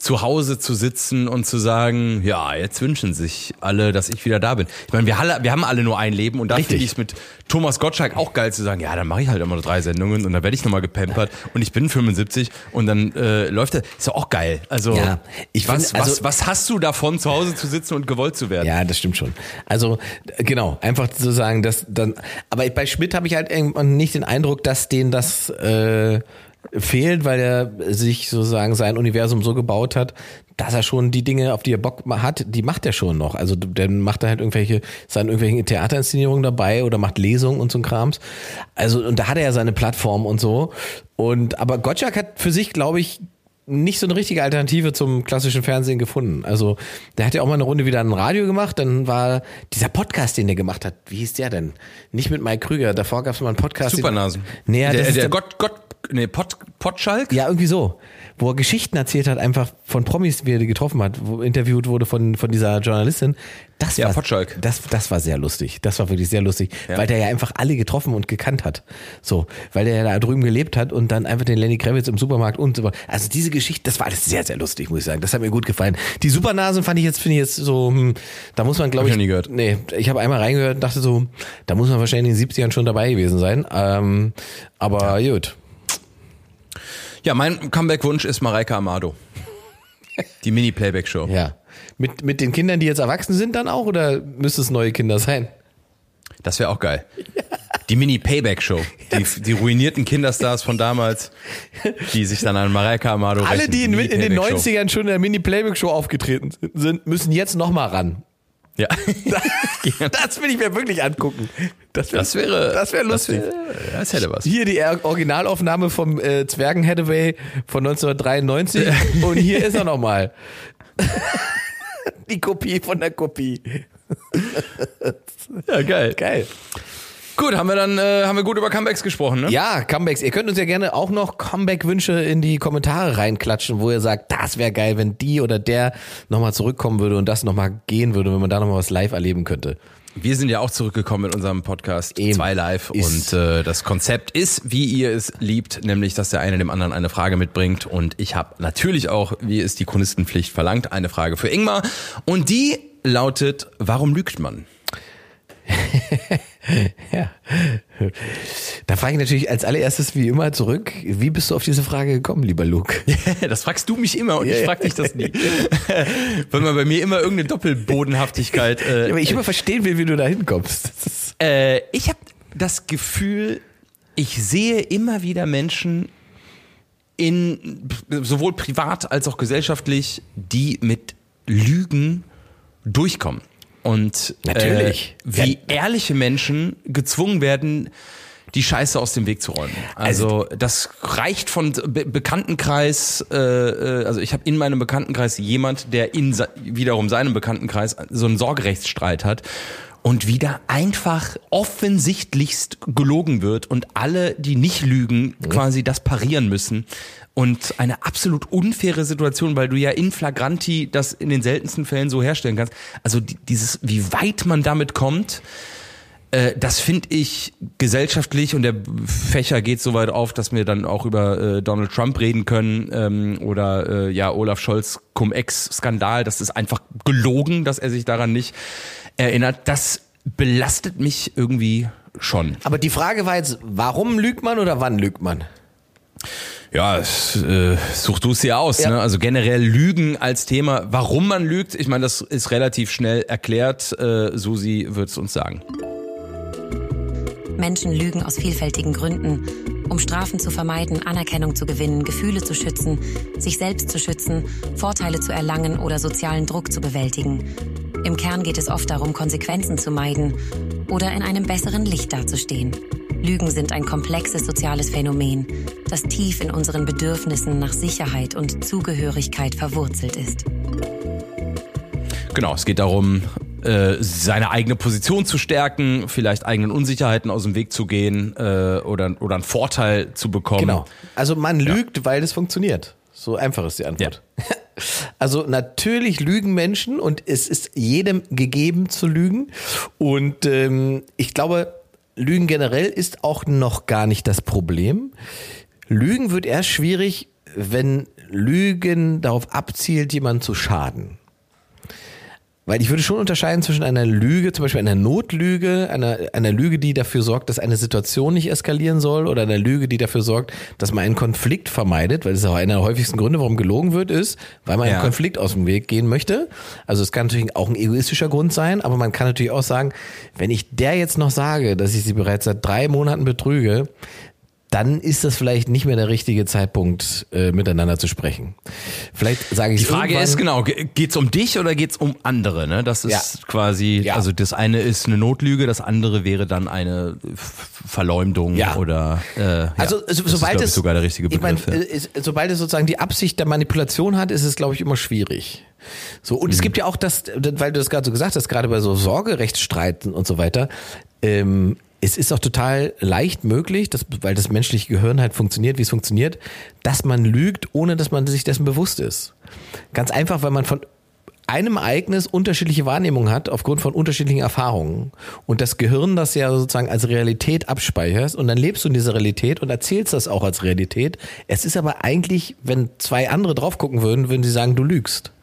zu Hause zu sitzen und zu sagen, ja, jetzt wünschen sich alle, dass ich wieder da bin. Ich meine, wir, alle, wir haben alle nur ein Leben und da finde ich es mit Thomas Gottschalk auch geil zu sagen, ja, dann mache ich halt immer nur drei Sendungen und dann werde ich nochmal gepampert und ich bin fünfundsiebzig und dann äh, läuft das. Ist ja auch geil. Also, ja, ich was, find, also was, was hast du davon, zu Hause zu sitzen und gewollt zu werden? Ja, das stimmt schon. Also genau, einfach zu sagen, dass dann. Aber bei Schmidt habe ich halt irgendwann nicht den Eindruck, dass denen das äh, fehlt, weil er sich sozusagen sein Universum so gebaut hat, dass er schon die Dinge, auf die er Bock hat, die macht er schon noch. Also dann macht er halt irgendwelche, seine irgendwelchen Theaterinszenierungen dabei oder macht Lesungen und so ein Krams. Also und da hat er ja seine Plattform und so. Und aber Gottschalk hat für sich, glaube ich, nicht so eine richtige Alternative zum klassischen Fernsehen gefunden. Also der hat ja auch mal eine Runde wieder ein Radio gemacht, dann war dieser Podcast, den der gemacht hat, wie hieß der denn? Nicht mit Mike Krüger, davor gab es mal einen Podcast. Supernasen. Nee, der, das ist der der, Gott, Gott, nee, Pot, Potschalk? Ja, irgendwie so. Wo er Geschichten erzählt hat, einfach von Promis, wie er die getroffen hat, wo interviewt wurde von, von dieser Journalistin. Das Ja, war, Potschalk. Das, das war sehr lustig. Das war wirklich sehr lustig, Ja. weil der ja einfach alle getroffen und gekannt hat. So, weil der ja da drüben gelebt hat und dann einfach den Lenny Kravitz im Supermarkt und so. Also diese Geschichte, das war alles sehr, sehr lustig, muss ich sagen. Das hat mir gut gefallen. Die Supernasen fand ich jetzt, finde ich jetzt so, hm, da muss man, glaube ich, Hab ich noch nie gehört. Nee, ich habe einmal reingehört und dachte so, da muss man wahrscheinlich in den siebzigern schon dabei gewesen sein. Ähm, aber ja. Gut. Ja, mein Comeback-Wunsch ist Mareike Amado. Die Mini-Playback-Show. Ja. Mit, mit den Kindern, die jetzt erwachsen sind dann auch, oder müsste es neue Kinder sein? Das wäre auch geil. Die Mini-Payback-Show. Die, die ruinierten Kinderstars von damals, die sich dann an Mareike Amado Alle, rächen. die in, in den Mini-Payback-Show. neunzigern schon in der Mini-Playback-Show aufgetreten sind, müssen jetzt nochmal ran. Ja. Das will ich mir wirklich angucken. Das, wär, Das wäre, das wär lustig. Das, wär, das hätte was. Hier die Originalaufnahme vom äh, Zwergen Hathaway von neunzehnhundertdreiundneunzig und hier ist er nochmal. Die Kopie von der Kopie. Ja, geil. Geil. Gut, haben wir dann äh, haben wir gut über Comebacks gesprochen, ne? Ja, Comebacks. Ihr könnt uns ja gerne auch noch Comeback-Wünsche in die Kommentare reinklatschen, wo ihr sagt, das wäre geil, wenn die oder der nochmal zurückkommen würde und das nochmal gehen würde, wenn man da nochmal was live erleben könnte. Wir sind ja auch zurückgekommen mit unserem Podcast Eben. zwei live Ist- und äh, das Konzept ist, wie ihr es liebt, nämlich, dass der eine dem anderen eine Frage mitbringt und ich habe natürlich auch, wie es die Chronistenpflicht verlangt, eine Frage für Ingmar und die lautet, warum lügt man? Ja. Da frage ich natürlich als allererstes wie immer zurück, wie bist du auf diese Frage gekommen, lieber Luke? Das fragst du mich immer und Ja, ich ja. frag dich das nie. Weil man bei mir immer irgendeine Doppelbodenhaftigkeit... Äh, Aber ich immer verstehen will, wie du da hinkommst. Das ist- Äh, ich habe das Gefühl, ich sehe immer wieder Menschen in sowohl privat als auch gesellschaftlich, die mit Lügen durchkommen. Und Natürlich. Äh, wie Ja. ehrliche Menschen gezwungen werden, die Scheiße aus dem Weg zu räumen. Also das reicht von Be Bekanntenkreis, äh, äh, also ich habe in meinem Bekanntenkreis jemand, der in se wiederum seinem Bekanntenkreis so einen Sorgerechtsstreit hat und wieder einfach offensichtlichst gelogen wird und alle, die nicht lügen, quasi das parieren müssen. Und eine absolut unfaire Situation, weil du ja in flagranti das in den seltensten Fällen so herstellen kannst. Also die, dieses, wie weit man damit kommt, äh, das finde ich gesellschaftlich und der Fächer geht so weit auf, dass wir dann auch über äh, Donald Trump reden können ähm, oder äh, ja Olaf Scholz Cum-Ex-Skandal. Das ist einfach gelogen, dass er sich daran nicht erinnert. Das belastet mich irgendwie schon. Aber die Frage war jetzt, warum lügt man oder wann lügt man? Ja, es, äh, such du es dir aus. Ja. Ne? Also generell Lügen als Thema. Warum man lügt, ich meine, das ist relativ schnell erklärt. Äh, Susi wird es uns sagen. Menschen lügen aus vielfältigen Gründen. Um Strafen zu vermeiden, Anerkennung zu gewinnen, Gefühle zu schützen, sich selbst zu schützen, Vorteile zu erlangen oder sozialen Druck zu bewältigen. Im Kern geht es oft darum, Konsequenzen zu meiden oder in einem besseren Licht dazustehen. Lügen sind ein komplexes soziales Phänomen, das tief in unseren Bedürfnissen nach Sicherheit und Zugehörigkeit verwurzelt ist. Genau, es geht darum, äh, seine eigene Position zu stärken, vielleicht eigenen Unsicherheiten aus dem Weg zu gehen äh, oder, oder einen Vorteil zu bekommen. Genau. Also man lügt, weil es funktioniert. So einfach ist die Antwort. Ja. Also natürlich lügen Menschen und es ist jedem gegeben zu lügen. Und ähm, ich glaube, Lügen generell ist auch noch gar nicht das Problem. Lügen wird erst schwierig, wenn Lügen darauf abzielt, jemanden zu schaden. Weil ich würde schon unterscheiden zwischen einer Lüge, zum Beispiel einer Notlüge, einer, einer Lüge, die dafür sorgt, dass eine Situation nicht eskalieren soll, oder einer Lüge, die dafür sorgt, dass man einen Konflikt vermeidet, weil das ist auch einer der häufigsten Gründe, warum gelogen wird, ist, weil man ja. einen Konflikt aus dem Weg gehen möchte. Also es kann natürlich auch ein egoistischer Grund sein, aber man kann natürlich auch sagen, wenn ich der jetzt noch sage, dass ich sie bereits seit drei Monaten betrüge, dann ist das vielleicht nicht mehr der richtige Zeitpunkt, äh, miteinander zu sprechen. Vielleicht sage ich Die Frage ist genau, geht's um dich oder geht's um andere? Ne? Das ist ja. quasi, ja. also das eine ist eine Notlüge, das andere wäre dann eine Verleumdung ja. oder äh, also ja, so, sobald ist, es sogar der richtige Begriff. Ich mein, sobald es sozusagen die Absicht der Manipulation hat, ist es, glaube ich, immer schwierig. So, und mhm. es gibt ja auch das, weil du das gerade so gesagt hast, gerade bei so Sorgerechtsstreiten und so weiter, ähm, es ist auch total leicht möglich, dass, weil das menschliche Gehirn halt funktioniert, wie es funktioniert, dass man lügt, ohne dass man sich dessen bewusst ist. Ganz einfach, weil man von einem Ereignis unterschiedliche Wahrnehmungen hat, aufgrund von unterschiedlichen Erfahrungen. Und das Gehirn das ja sozusagen als Realität abspeicherst und dann lebst du in dieser Realität und erzählst das auch als Realität. Es ist aber eigentlich, wenn zwei andere drauf gucken würden, würden sie sagen, du lügst.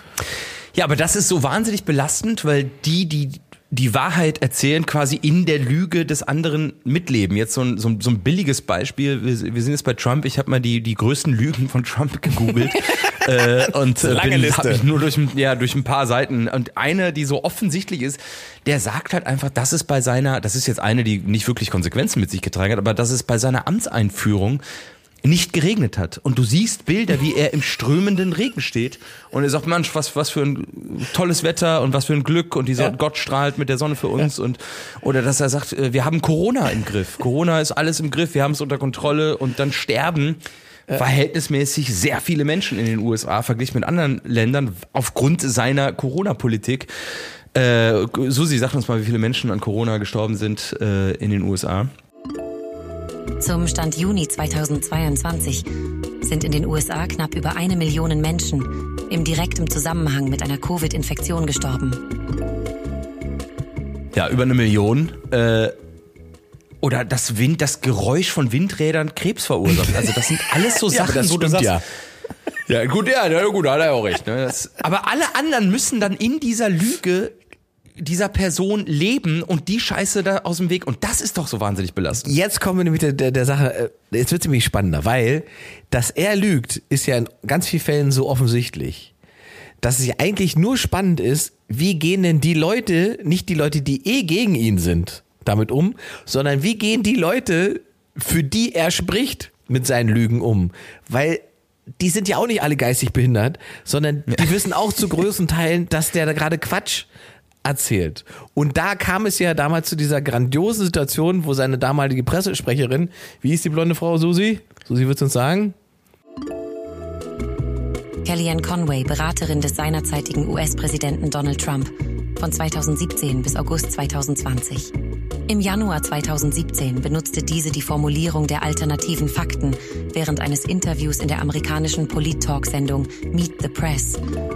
Ja, aber das ist so wahnsinnig belastend, weil die, die die Wahrheit erzählen, quasi in der Lüge des anderen mitleben. Jetzt so ein, so ein, so ein billiges Beispiel. Wir, wir sind jetzt bei Trump. Ich habe mal die, die größten Lügen von Trump gegoogelt. äh, und äh, habe mich nur durch, ja, durch ein paar Seiten. Und eine, die so offensichtlich ist, der sagt halt einfach, dass es bei seiner, das ist jetzt eine, die nicht wirklich Konsequenzen mit sich getragen hat, aber dass es bei seiner Amtseinführung nicht geregnet hat. Und du siehst Bilder, wie er im strömenden Regen steht. Und er sagt, Mensch, was, was für ein tolles Wetter und was für ein Glück. Und dieser ja. Gott strahlt mit der Sonne für uns. Ja. Und, oder dass er sagt, wir haben Corona im Griff. Corona ist alles im Griff, wir haben es unter Kontrolle. Und dann sterben ja. verhältnismäßig sehr viele Menschen in den U S A, verglichen mit anderen Ländern, aufgrund seiner Corona-Politik. Äh, Susi, sag uns mal, wie viele Menschen an Corona gestorben sind äh, in den U S A. Zum Stand Juni zweitausendzweiundzwanzig sind in den U S A knapp über eine Million Menschen im direkten Zusammenhang mit einer Covid-Infektion gestorben. Ja, über eine Million. Äh, oder das Wind, das Geräusch von Windrädern Krebs verursacht. Also das sind alles so Sachen, ja, das wo stimmt, du sagst, ja. Ja, gut, ja, ja gut, hat er auch recht. Ne? Das, aber alle anderen müssen dann in dieser Lüge dieser Person leben und die Scheiße da aus dem Weg. Und das ist doch so wahnsinnig belastend. Jetzt kommen wir nämlich der, der, der Sache, jetzt wird es nämlich spannender, weil, dass er lügt, ist ja in ganz vielen Fällen so offensichtlich, dass es ja eigentlich nur spannend ist, wie gehen denn die Leute, nicht die Leute, die eh gegen ihn sind, damit um, sondern wie gehen die Leute, für die er spricht, mit seinen Lügen um. Weil die sind ja auch nicht alle geistig behindert, sondern die ja. wissen auch zu größten Teilen, dass der da gerade Quatsch erzählt. Und da kam es ja damals zu dieser grandiosen Situation, wo seine damalige Pressesprecherin, wie hieß die blonde Frau, Susi? Susi, willst du uns sagen? Kellyanne Conway, Beraterin des seinerzeitigen U S-Präsidenten Donald Trump, von zweitausendsiebzehn bis August zweitausendzwanzig. Im Januar zweitausendsiebzehn benutzte diese die Formulierung der alternativen Fakten während eines Interviews in der amerikanischen Polit-Talk-Sendung Meet the Press.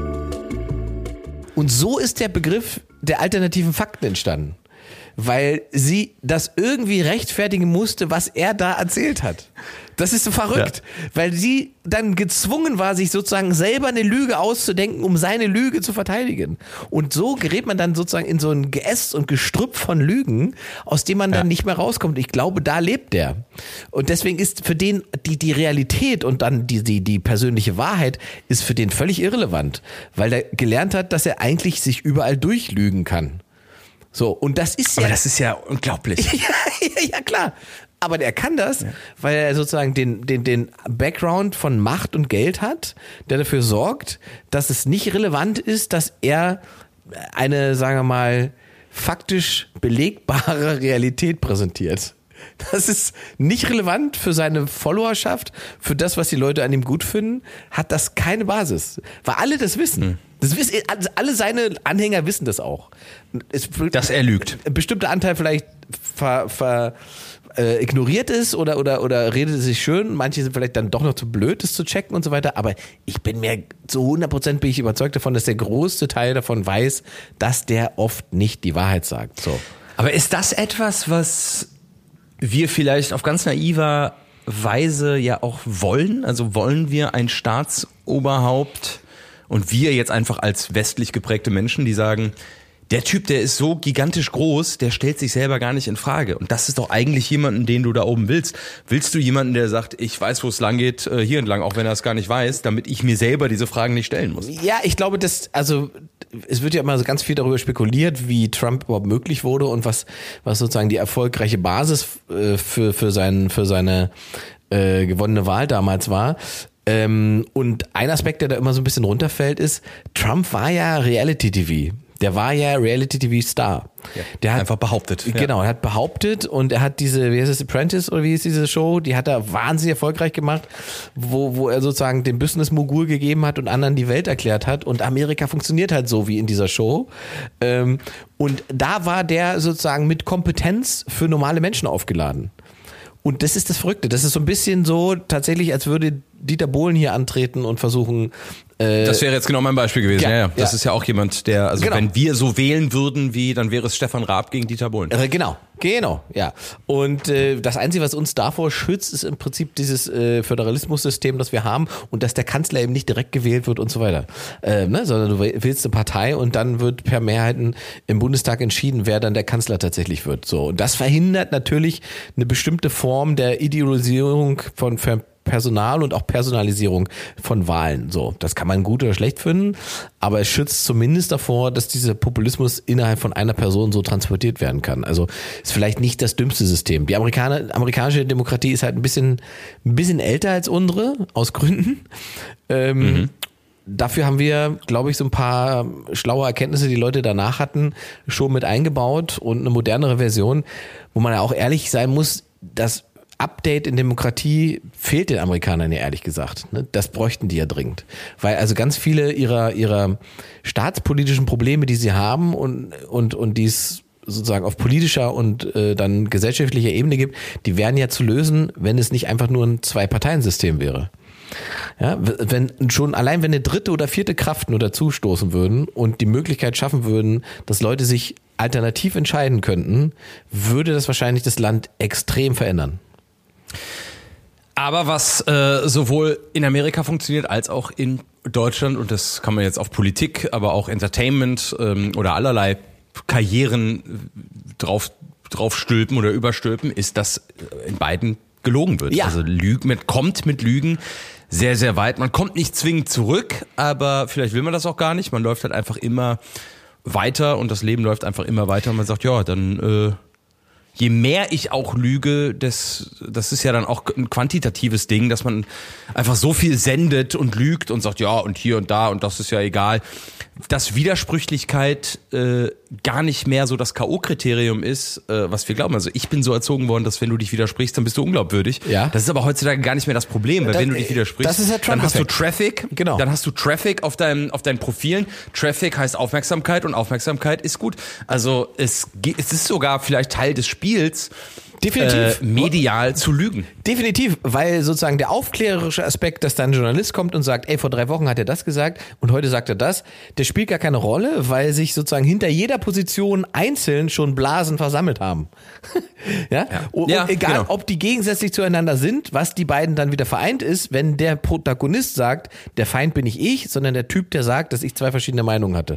Und so ist der Begriff der alternativen Fakten entstanden, weil sie das irgendwie rechtfertigen musste, was er da erzählt hat. Das ist so verrückt, ja. weil sie dann gezwungen war, sich sozusagen selber eine Lüge auszudenken, um seine Lüge zu verteidigen. Und so gerät man dann sozusagen in so ein Geäst und Gestrüpp von Lügen, aus dem man ja. dann nicht mehr rauskommt. Ich glaube, da lebt der. Und deswegen ist für den die, die Realität und dann die, die, die persönliche Wahrheit ist für den völlig irrelevant, weil er gelernt hat, dass er eigentlich sich überall durchlügen kann. So, und das ist ja. Aber das ist ja unglaublich. ja, ja, ja, klar. Aber der kann das, ja. weil er sozusagen den, den, den Background von Macht und Geld hat, der dafür sorgt, dass es nicht relevant ist, dass er eine, sagen wir mal, faktisch belegbare Realität präsentiert. Das ist nicht relevant für seine Followerschaft, für das, was die Leute an ihm gut finden, hat das keine Basis. Weil alle das wissen. Hm. Das wissen also alle seine Anhänger wissen das auch. Es, dass er lügt. Ein bestimmter Anteil vielleicht ver, ver, äh, ignoriert ist oder, oder, oder redet es sich schön. Manche sind vielleicht dann doch noch zu blöd, das zu checken und so weiter. Aber ich bin mir zu hundert Prozent bin ich überzeugt davon, dass der größte Teil davon weiß, dass der oft nicht die Wahrheit sagt. So. Aber ist das etwas, was wir vielleicht auf ganz naiver Weise ja auch wollen? Also wollen wir ein Staatsoberhaupt und wir jetzt einfach als westlich geprägte Menschen, die sagen, der Typ, der ist so gigantisch groß, der stellt sich selber gar nicht in Frage. Und das ist doch eigentlich jemanden, den du da oben willst. Willst du jemanden, der sagt, ich weiß, wo es lang geht, hier entlang, auch wenn er es gar nicht weiß, damit ich mir selber diese Fragen nicht stellen muss? Ja, ich glaube, das, also es wird ja immer so ganz viel darüber spekuliert, wie Trump überhaupt möglich wurde und was, was sozusagen die erfolgreiche Basis äh, für, für, sein, für seine äh, gewonnene Wahl damals war. Ähm, und ein Aspekt, der da immer so ein bisschen runterfällt, ist, Trump war ja Reality-T V. Der war ja Reality-T V-Star. Ja, der hat einfach behauptet. Genau, er hat behauptet und er hat diese, wie heißt es, Apprentice oder wie ist diese Show, die hat er wahnsinnig erfolgreich gemacht, wo, wo er sozusagen den Business-Mogul gegeben hat und anderen die Welt erklärt hat und Amerika funktioniert halt so wie in dieser Show. Ähm, und da war der sozusagen mit Kompetenz für normale Menschen aufgeladen. Und das ist das Verrückte. Das ist so ein bisschen so tatsächlich, als würde Dieter Bohlen hier antreten und versuchen. Äh, das wäre jetzt genau mein Beispiel gewesen. Ja, ja, ja. Das ja. ist ja auch jemand, der, also Genau. wenn wir so wählen würden, wie, dann wäre es Stefan Raab gegen Dieter Bohlen. Äh, genau, genau, ja. Und äh, das Einzige, was uns davor schützt, ist im Prinzip dieses äh, Föderalismussystem, das wir haben und dass der Kanzler eben nicht direkt gewählt wird und so weiter. Äh, ne? Sondern du wählst eine Partei und dann wird per Mehrheiten im Bundestag entschieden, wer dann der Kanzler tatsächlich wird. So. Und das verhindert natürlich eine bestimmte Form der Idealisierung von Ver Personal und auch Personalisierung von Wahlen. So, das kann man gut oder schlecht finden, aber es schützt zumindest davor, dass dieser Populismus innerhalb von einer Person so transportiert werden kann. Also ist vielleicht nicht das dümmste System. Die Amerikaner, amerikanische Demokratie ist halt ein bisschen, ein bisschen älter als unsere, aus Gründen. Ähm, mhm. Dafür haben wir, glaube ich, so ein paar schlaue Erkenntnisse, die Leute danach hatten, schon mit eingebaut und eine modernere Version, wo man ja auch ehrlich sein muss, dass Update in Demokratie fehlt den Amerikanern ja ehrlich gesagt. Das bräuchten die ja dringend. Weil also ganz viele ihrer, ihrer staatspolitischen Probleme, die sie haben und, und, und die es sozusagen auf politischer und äh, dann gesellschaftlicher Ebene gibt, die wären ja zu lösen, wenn es nicht einfach nur ein Zwei-Parteien-System wäre. Ja, wenn schon allein wenn eine dritte oder vierte Kraft nur dazustoßen würden und die Möglichkeit schaffen würden, dass Leute sich alternativ entscheiden könnten, würde das wahrscheinlich das Land extrem verändern. Aber was äh, sowohl in Amerika funktioniert als auch in Deutschland, und das kann man jetzt auf Politik, aber auch Entertainment ähm, oder allerlei Karrieren drauf, drauf stülpen oder überstülpen, ist, dass in beiden gelogen wird. Ja. Also Lügen, man kommt mit Lügen sehr, sehr weit. Man kommt nicht zwingend zurück, aber vielleicht will man das auch gar nicht. Man läuft halt einfach immer weiter und das Leben läuft einfach immer weiter und man sagt, ja, dann äh, je mehr ich auch lüge, das, das ist ja dann auch ein quantitatives Ding, dass man einfach so viel sendet und lügt und sagt, ja, und hier und da und das ist ja egal. Dass Widersprüchlichkeit äh, gar nicht mehr so das K O-Kriterium ist, äh, was wir glauben. Also ich bin so erzogen worden, dass wenn du dich widersprichst, dann bist du unglaubwürdig. Ja. Das ist aber heutzutage gar nicht mehr das Problem, weil Das- wenn du dich widersprichst, das ist der dann hast du Trump-Effekt. Traffic, Genau. dann hast du Traffic auf deinem auf deinen Profilen. Traffic heißt Aufmerksamkeit und Aufmerksamkeit ist gut. Also es, ge- es ist sogar vielleicht Teil des Spiels, Definitiv. Äh, medial zu lügen. Definitiv, weil sozusagen der aufklärerische Aspekt, dass da ein Journalist kommt und sagt, ey, vor drei Wochen hat er das gesagt und heute sagt er das, der spielt gar keine Rolle, weil sich sozusagen hinter jeder Position einzeln schon Blasen versammelt haben. ja? Ja. Und, Ja, und egal, genau. ob die gegensätzlich zueinander sind, was die beiden dann wieder vereint ist, wenn der Protagonist sagt, der Feind bin nicht ich, sondern der Typ, der sagt, dass ich zwei verschiedene Meinungen hatte.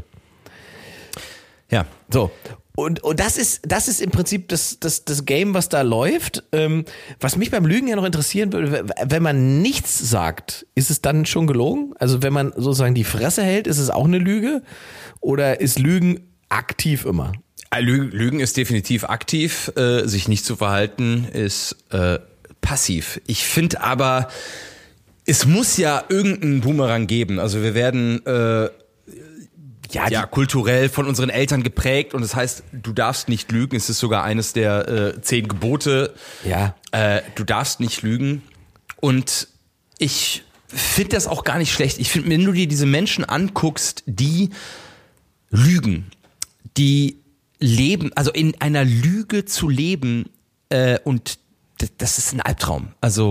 Ja. So. Und, und das ist, das ist im Prinzip das, das, das Game, was da läuft. Ähm, was mich beim Lügen ja noch interessieren würde, wenn man nichts sagt, ist es dann schon gelogen? Also wenn man sozusagen die Fresse hält, ist es auch eine Lüge? Oder ist Lügen aktiv immer? Lügen, Lügen ist definitiv aktiv, äh, sich nicht zu verhalten ist äh, passiv. Ich finde aber, es muss ja irgendeinen Boomerang geben. Also wir werden äh, ja, ja kulturell von unseren Eltern geprägt und das heißt, du darfst nicht lügen. Es ist sogar eines der äh, zehn Gebote. Ja. Äh, du darfst nicht lügen. Und ich finde das auch gar nicht schlecht. Ich finde, wenn du dir diese Menschen anguckst, die lügen, die leben, also in einer Lüge zu leben, äh, und d- das ist ein Albtraum. Also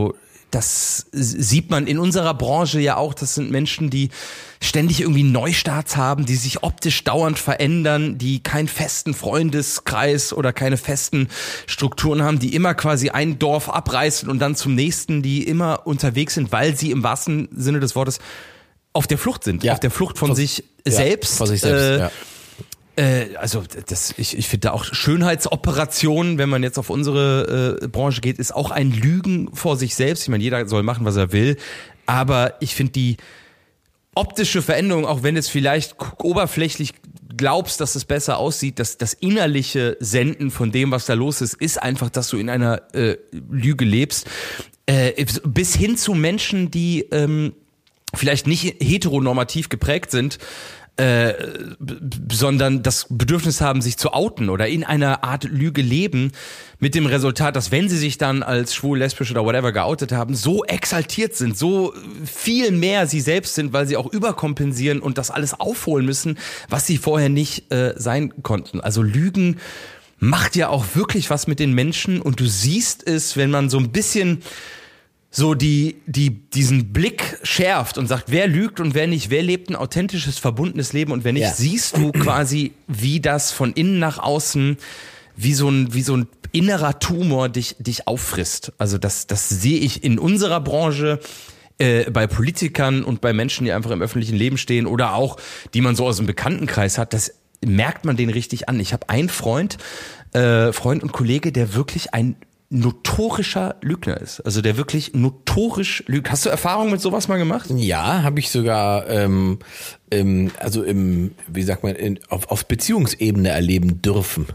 das sieht man in unserer Branche ja auch. Das sind Menschen, die ständig irgendwie Neustarts haben, die sich optisch dauernd verändern, die keinen festen Freundeskreis oder keine festen Strukturen haben, die immer quasi ein Dorf abreißen und dann zum nächsten, die immer unterwegs sind, weil sie im wahrsten Sinne des Wortes auf der Flucht sind, ja. auf der Flucht von, von sich ja, selbst. Von sich selbst, äh, ja. Äh, also das, ich, ich finde da auch Schönheitsoperationen, wenn man jetzt auf unsere äh, Branche geht, ist auch ein Lügen vor sich selbst. Ich meine, jeder soll machen, was er will, aber ich finde die optische Veränderung, auch wenn es vielleicht oberflächlich glaubst, dass es besser aussieht, dass das innerliche Senden von dem, was da los ist, ist einfach, dass du in einer äh, Lüge lebst. Äh, bis hin zu Menschen, die ähm, vielleicht nicht heteronormativ geprägt sind, Äh, b- sondern das Bedürfnis haben, sich zu outen oder in einer Art Lüge leben, mit dem Resultat, dass wenn sie sich dann als schwul, lesbisch oder whatever geoutet haben, so exaltiert sind, so viel mehr sie selbst sind, weil sie auch überkompensieren und das alles aufholen müssen, was sie vorher nicht äh, sein konnten. Also Lügen macht ja auch wirklich was mit den Menschen und du siehst es, wenn man so ein bisschen so die, die, diesen Blick schärft und sagt, wer lügt und wer nicht, wer lebt ein authentisches, verbundenes Leben und wer nicht, ja. siehst du quasi, wie das von innen nach außen, wie so ein, wie so ein innerer Tumor dich, dich auffrisst. Also das, das sehe ich in unserer Branche, äh, bei Politikern und bei Menschen, die einfach im öffentlichen Leben stehen oder auch, die man so aus dem Bekanntenkreis hat, das merkt man den richtig an. Ich habe einen Freund, äh, Freund und Kollege, der wirklich ein notorischer Lügner ist. Also der wirklich notorisch lügt. Hast du Erfahrung mit sowas mal gemacht? Ja, habe ich sogar, ähm, ähm, also im, wie sagt man, in, auf, auf Beziehungsebene erleben dürfen.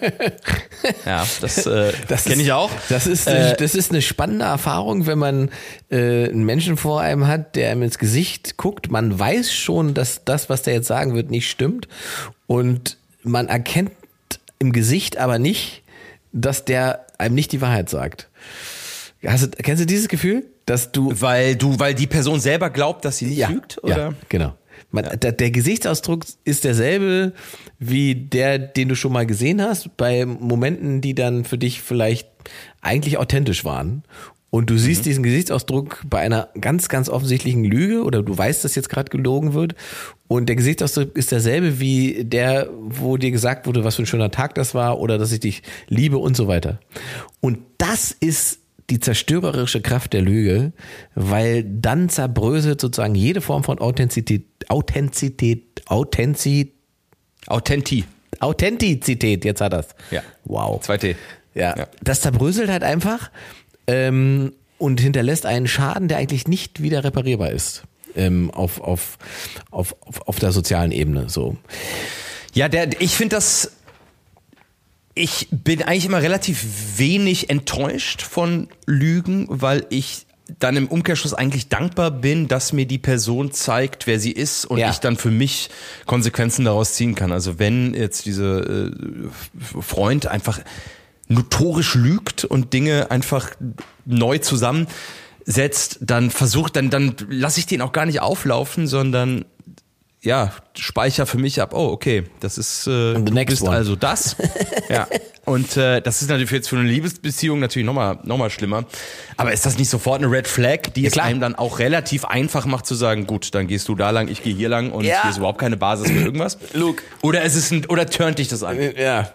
Ja, das, äh, das kenne ich auch. Das ist, eine, das ist eine spannende Erfahrung, wenn man äh, einen Menschen vor einem hat, der einem ins Gesicht guckt. Man weiß schon, dass das, was der jetzt sagen wird, nicht stimmt. Und man erkennt im Gesicht aber nicht, dass der einem nicht die Wahrheit sagt. Hast du, kennst du dieses Gefühl, dass du, weil du, weil die Person selber glaubt, dass sie nicht ja, lügt, oder? Ja, genau. Man, ja. der, der Gesichtsausdruck ist derselbe wie der, den du schon mal gesehen hast, bei Momenten, die dann für dich vielleicht eigentlich authentisch waren. Und du siehst mhm. diesen Gesichtsausdruck bei einer ganz, ganz offensichtlichen Lüge oder du weißt, dass jetzt gerade gelogen wird. Und der Gesichtsausdruck ist derselbe wie der, wo dir gesagt wurde, was für ein schöner Tag das war oder dass ich dich liebe und so weiter. Und das ist die zerstörerische Kraft der Lüge, weil dann zerbröselt sozusagen jede Form von Authentizität, Authentizität, Authentizität, Authenti. Authentizität, jetzt hat er's. Ja. Wow. zwei T. Ja. Ja. Das zerbröselt halt einfach ähm, und hinterlässt einen Schaden, der eigentlich nicht wieder reparierbar ist. Ähm, auf, auf, auf, auf, auf der sozialen Ebene, so. Ja, der, ich finde das, ich bin eigentlich immer relativ wenig enttäuscht von Lügen, weil ich dann im Umkehrschluss eigentlich dankbar bin, dass mir die Person zeigt, wer sie ist und ja. ich dann für mich Konsequenzen daraus ziehen kann. Also wenn jetzt diese äh, Freund einfach notorisch lügt und Dinge einfach neu zusammensetzt, dann versucht, dann, dann lasse ich den auch gar nicht auflaufen, sondern ja, speicher für mich ab, oh, okay, das ist, äh, du bist one. Also das. Ja. Und äh, das ist natürlich jetzt für eine Liebesbeziehung natürlich nochmal noch mal schlimmer. Aber ist das nicht sofort eine Red Flag, die ja, es klar. einem dann auch relativ einfach macht zu sagen, gut, dann gehst du da lang, ich gehe hier lang und ja. hier ist überhaupt keine Basis für irgendwas? Luke. Oder ist es ein, oder turnt dich das an? Ja.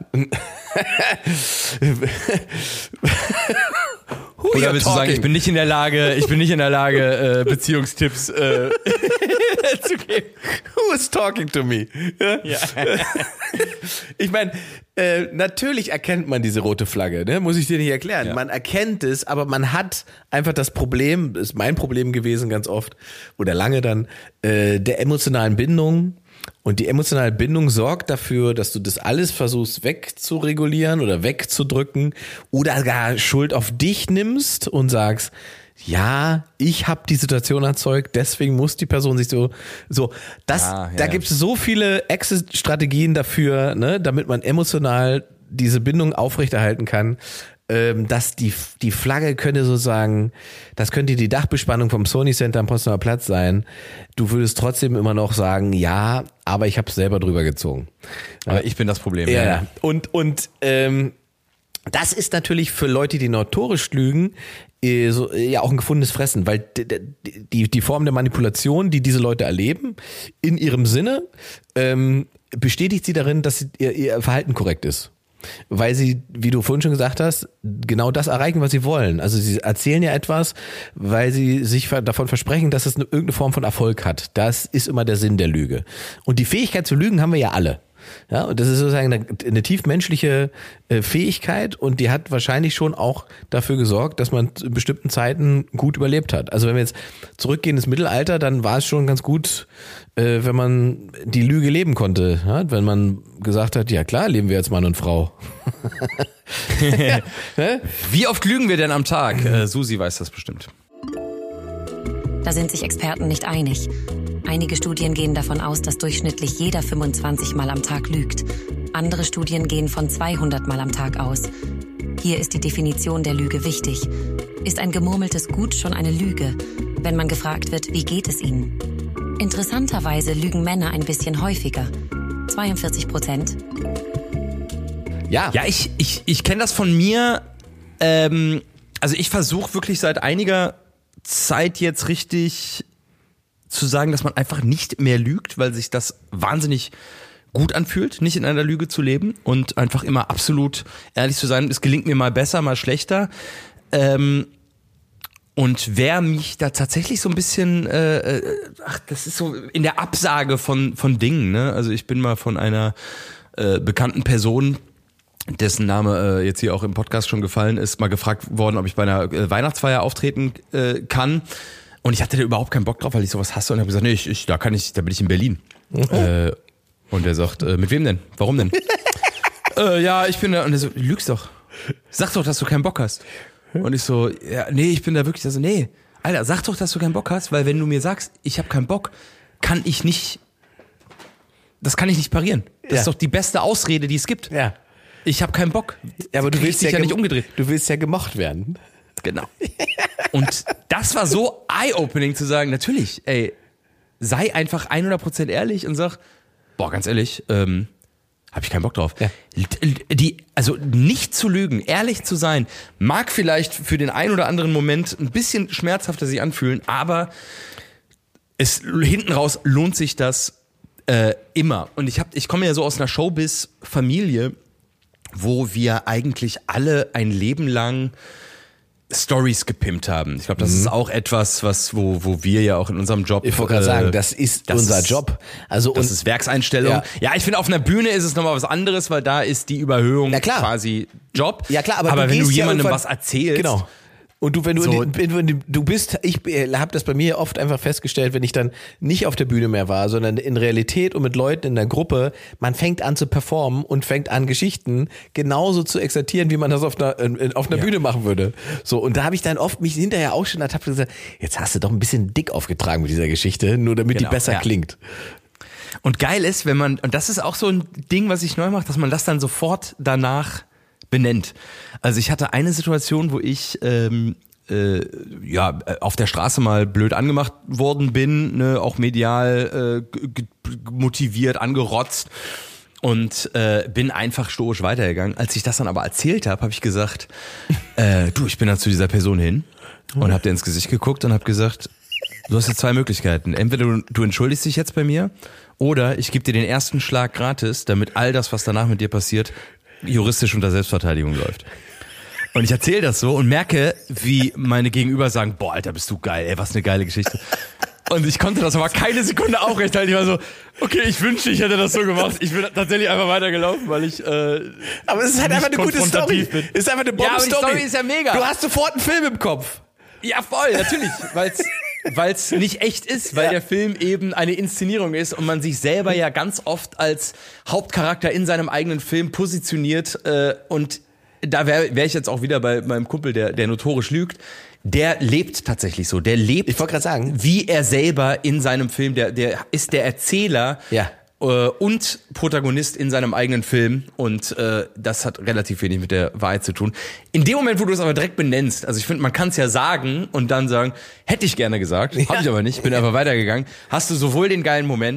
Oder willst du sagen, ich bin nicht in der Lage, ich bin nicht in der Lage, äh, Beziehungstipps äh, zu geben? Who is talking to me? Ja. Ja. Ich meine, äh, natürlich erkennt man diese rote Flagge, ne? Muss ich dir nicht erklären. Ja. Man erkennt es, aber man hat einfach das Problem, das ist mein Problem gewesen ganz oft oder lange dann, äh, der emotionalen Bindung. Und die emotionale Bindung sorgt dafür, dass du das alles versuchst wegzuregulieren oder wegzudrücken oder gar Schuld auf dich nimmst und sagst, ja, ich habe die Situation erzeugt, deswegen muss die Person sich so, so, das, ah, ja, da gibt es so viele Exit-Strategien dafür, ne, damit man emotional diese Bindung aufrechterhalten kann, ähm, dass die, die Flagge könnte sozusagen, das könnte die Dachbespannung vom Sony Center am Potsdamer Platz sein. Du würdest trotzdem immer noch sagen, ja, aber ich habe es selber drüber gezogen. Aber ich bin das Problem. Ja, ja. Und, und, ähm, das ist natürlich für Leute, die notorisch lügen, äh, so, äh, ja auch ein gefundenes Fressen, weil d- d- die, die Form der Manipulation, die diese Leute erleben, in ihrem Sinne, ähm, bestätigt sie darin, dass sie, ihr, ihr Verhalten korrekt ist. Weil sie, wie du vorhin schon gesagt hast, genau das erreichen, was sie wollen. Also sie erzählen ja etwas, weil sie sich davon versprechen, dass es eine, irgendeine Form von Erfolg hat. Das ist immer der Sinn der Lüge. Und die Fähigkeit zu lügen haben wir ja alle. Ja, und das ist sozusagen eine, eine tiefmenschliche äh, Fähigkeit und die hat wahrscheinlich schon auch dafür gesorgt, dass man in bestimmten Zeiten gut überlebt hat. Also wenn wir jetzt zurückgehen ins Mittelalter, dann war es schon ganz gut, äh, wenn man die Lüge leben konnte. Ja? Wenn man gesagt hat, ja klar, leben wir als Mann und Frau. Wie oft lügen wir denn am Tag? Äh, Susi weiß das bestimmt. Da sind sich Experten nicht einig. Einige Studien gehen davon aus, dass durchschnittlich jeder fünfundzwanzig Mal am Tag lügt. Andere Studien gehen von zweihundert Mal am Tag aus. Hier ist die Definition der Lüge wichtig. Ist ein gemurmeltes Gut schon eine Lüge, wenn man gefragt wird, wie geht es Ihnen? Interessanterweise lügen Männer ein bisschen häufiger. zweiundvierzig Prozent. Ja, Ja, ich, ich, ich kenne das von mir. Ähm, also ich versuche wirklich seit einiger Zeit jetzt richtig zu sagen, dass man einfach nicht mehr lügt, weil sich das wahnsinnig gut anfühlt, nicht in einer Lüge zu leben und einfach immer absolut ehrlich zu sein. Es gelingt mir mal besser, mal schlechter. Ähm, und wer mich da tatsächlich so ein bisschen, äh, ach, das ist so in der Absage von von Dingen, ne? Also ich bin mal von einer äh, bekannten Person, dessen Name äh, jetzt hier auch im Podcast schon gefallen ist, mal gefragt worden, ob ich bei einer äh, Weihnachtsfeier auftreten äh, kann. Und ich hatte da überhaupt keinen Bock drauf, weil ich sowas hasse und habe gesagt, nee, ich, ich, da kann ich, da bin ich in Berlin. Mhm. Äh, und er sagt, äh, mit wem denn? Warum denn? äh, ja, ich bin da. Und er so, du lügst doch. Sag doch, dass du keinen Bock hast. Und ich so, ja, nee, ich bin da wirklich, also nee, Alter, sag doch, dass du keinen Bock hast, weil wenn du mir sagst, ich habe keinen Bock, kann ich nicht, das kann ich nicht parieren. Das Ja. ist doch die beste Ausrede, die es gibt. ja. Ich habe keinen Bock. Ja, aber du Krieg willst dich ja, ja nicht gem- umgedreht. Du willst ja gemocht werden. Genau. Und das war so eye-opening zu sagen, natürlich, ey, sei einfach hundert Prozent ehrlich und sag, boah, ganz ehrlich, ähm, hab ich keinen Bock drauf. Ja. Die, also nicht zu lügen, ehrlich zu sein, mag vielleicht für den einen oder anderen Moment ein bisschen schmerzhafter sich anfühlen, aber es hinten raus lohnt sich das äh, immer. Und ich hab, ich komme ja so aus einer Showbiz-Familie, wo wir eigentlich alle ein Leben lang Stories gepimpt haben. Ich glaube, das mhm. ist auch etwas, was wo wo wir ja auch in unserem Job. Ich wollte gerade äh, sagen, das ist das unser ist, Job. Also das und, ist Werkseinstellung. Ja. Ja, ich finde, auf einer Bühne ist es nochmal was anderes, weil da ist die Überhöhung Na klar. quasi Job. Ja klar, aber, aber du wenn du gehst ja jemandem irgendwann- was erzählst, Genau. Und du, wenn du, So. in die, wenn du, du bist, ich habe das bei mir oft einfach festgestellt, wenn ich dann nicht auf der Bühne mehr war, sondern in Realität und mit Leuten in der Gruppe, man fängt an zu performen und fängt an Geschichten genauso zu exerzieren, wie man das auf einer, in, auf einer Ja. Bühne machen würde. So, und da habe ich dann oft mich hinterher auch schon ertappt und gesagt, jetzt hast du doch ein bisschen dick aufgetragen mit dieser Geschichte, nur damit Genau, die besser ja. klingt. Und geil ist, wenn man, und das ist auch so ein Ding, was ich neu mache, dass man das dann sofort danach benennt. Also ich hatte eine Situation, wo ich ähm, äh, ja auf der Straße mal blöd angemacht worden bin, ne, auch medial äh, g- g- motiviert, angerotzt und äh, bin einfach stoisch weitergegangen. Als ich das dann aber erzählt habe, habe ich gesagt, äh, du, ich bin dann zu dieser Person hin und habe dir ins Gesicht geguckt und habe gesagt, du hast jetzt zwei Möglichkeiten. Entweder du, du entschuldigst dich jetzt bei mir oder ich gebe dir den ersten Schlag gratis, damit all das, was danach mit dir passiert, juristisch unter Selbstverteidigung läuft. Und ich erzähle das so und merke, wie meine Gegenüber sagen, boah, Alter, bist du geil, ey, was eine geile Geschichte. Und ich konnte das aber keine Sekunde aufrechthalten. Ich war so, okay, ich wünschte, ich hätte das so gemacht. Ich bin tatsächlich einfach weitergelaufen, weil ich äh, Aber es ist halt einfach eine gute Story. konfrontativ bin. Es ist einfach eine Ja, aber die Bomben-Story. Story ist ja mega. Du hast sofort einen Film im Kopf. Ja, voll, natürlich, weil's weil's nicht echt ist, weil Ja. der Film eben eine Inszenierung ist und man sich selber ja ganz oft als Hauptcharakter in seinem eigenen Film positioniert äh, und da wäre wär ich jetzt auch wieder bei meinem Kumpel, der der notorisch lügt. Der lebt tatsächlich so, der lebt, Ich wollte gerade sagen. wie er selber in seinem Film, der der ist der Erzähler. Ja. äh, Und Protagonist in seinem eigenen Film und äh, das hat relativ wenig mit der Wahrheit zu tun. In dem Moment, wo du es aber direkt benennst, also ich finde, man kann es ja sagen und dann sagen, hätte ich gerne gesagt, habe ich aber nicht, bin einfach weitergegangen, hast du sowohl den geilen Moment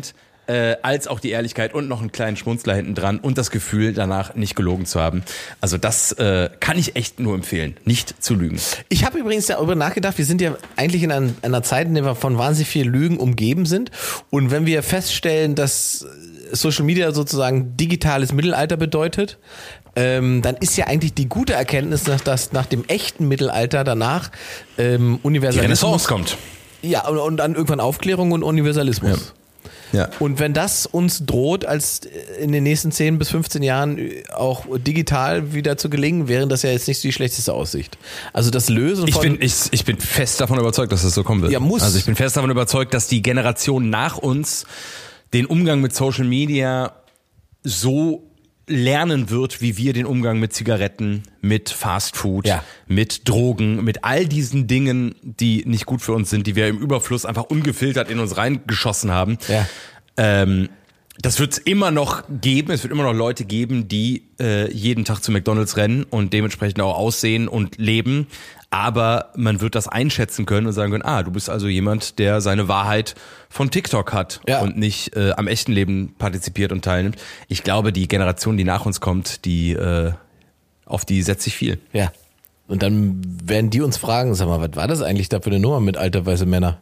äh, als auch die Ehrlichkeit und noch einen kleinen Schmunzler hinten dran und das Gefühl, danach nicht gelogen zu haben. Also das äh, kann ich echt nur empfehlen, nicht zu lügen. Ich habe übrigens darüber nachgedacht, wir sind ja eigentlich in einer, einer Zeit, in der wir von wahnsinnig viel Lügen umgeben sind. Und wenn wir feststellen, dass Social Media sozusagen digitales Mittelalter bedeutet, ähm, dann ist ja eigentlich die gute Erkenntnis, dass, dass nach dem echten Mittelalter danach ähm, Universalismus Die Renaissance kommt. Ja, und, und dann irgendwann Aufklärung und Universalismus. Ja. Ja. Und wenn das uns droht, als in den nächsten zehn bis fünfzehn Jahren auch digital wieder zu gelingen, wäre das ja jetzt nicht die schlechteste Aussicht. Also das Lösen von... Ich bin, ich, ich bin fest davon überzeugt, dass das so kommen wird. Ja, muss. Also ich bin fest davon überzeugt, dass die Generation nach uns den Umgang mit Social Media so lernen wird, wie wir den Umgang mit Zigaretten, mit Fast Food, ja. mit Drogen, mit all diesen Dingen, die nicht gut für uns sind, die wir im Überfluss einfach ungefiltert in uns reingeschossen haben. Ja. Ähm, das wird es immer noch geben. Es wird immer noch Leute geben, die äh, jeden Tag zu McDonald's rennen und dementsprechend auch aussehen und leben. Aber man wird das einschätzen können und sagen können, ah, du bist also jemand, der seine Wahrheit von TikTok hat ja. und nicht äh, am echten Leben partizipiert und teilnimmt. Ich glaube, die Generation, die nach uns kommt, die äh, auf die setzt sich viel. Ja. Und dann werden die uns fragen, sag mal, was war das eigentlich da für eine Nummer mit alter weiße Männer?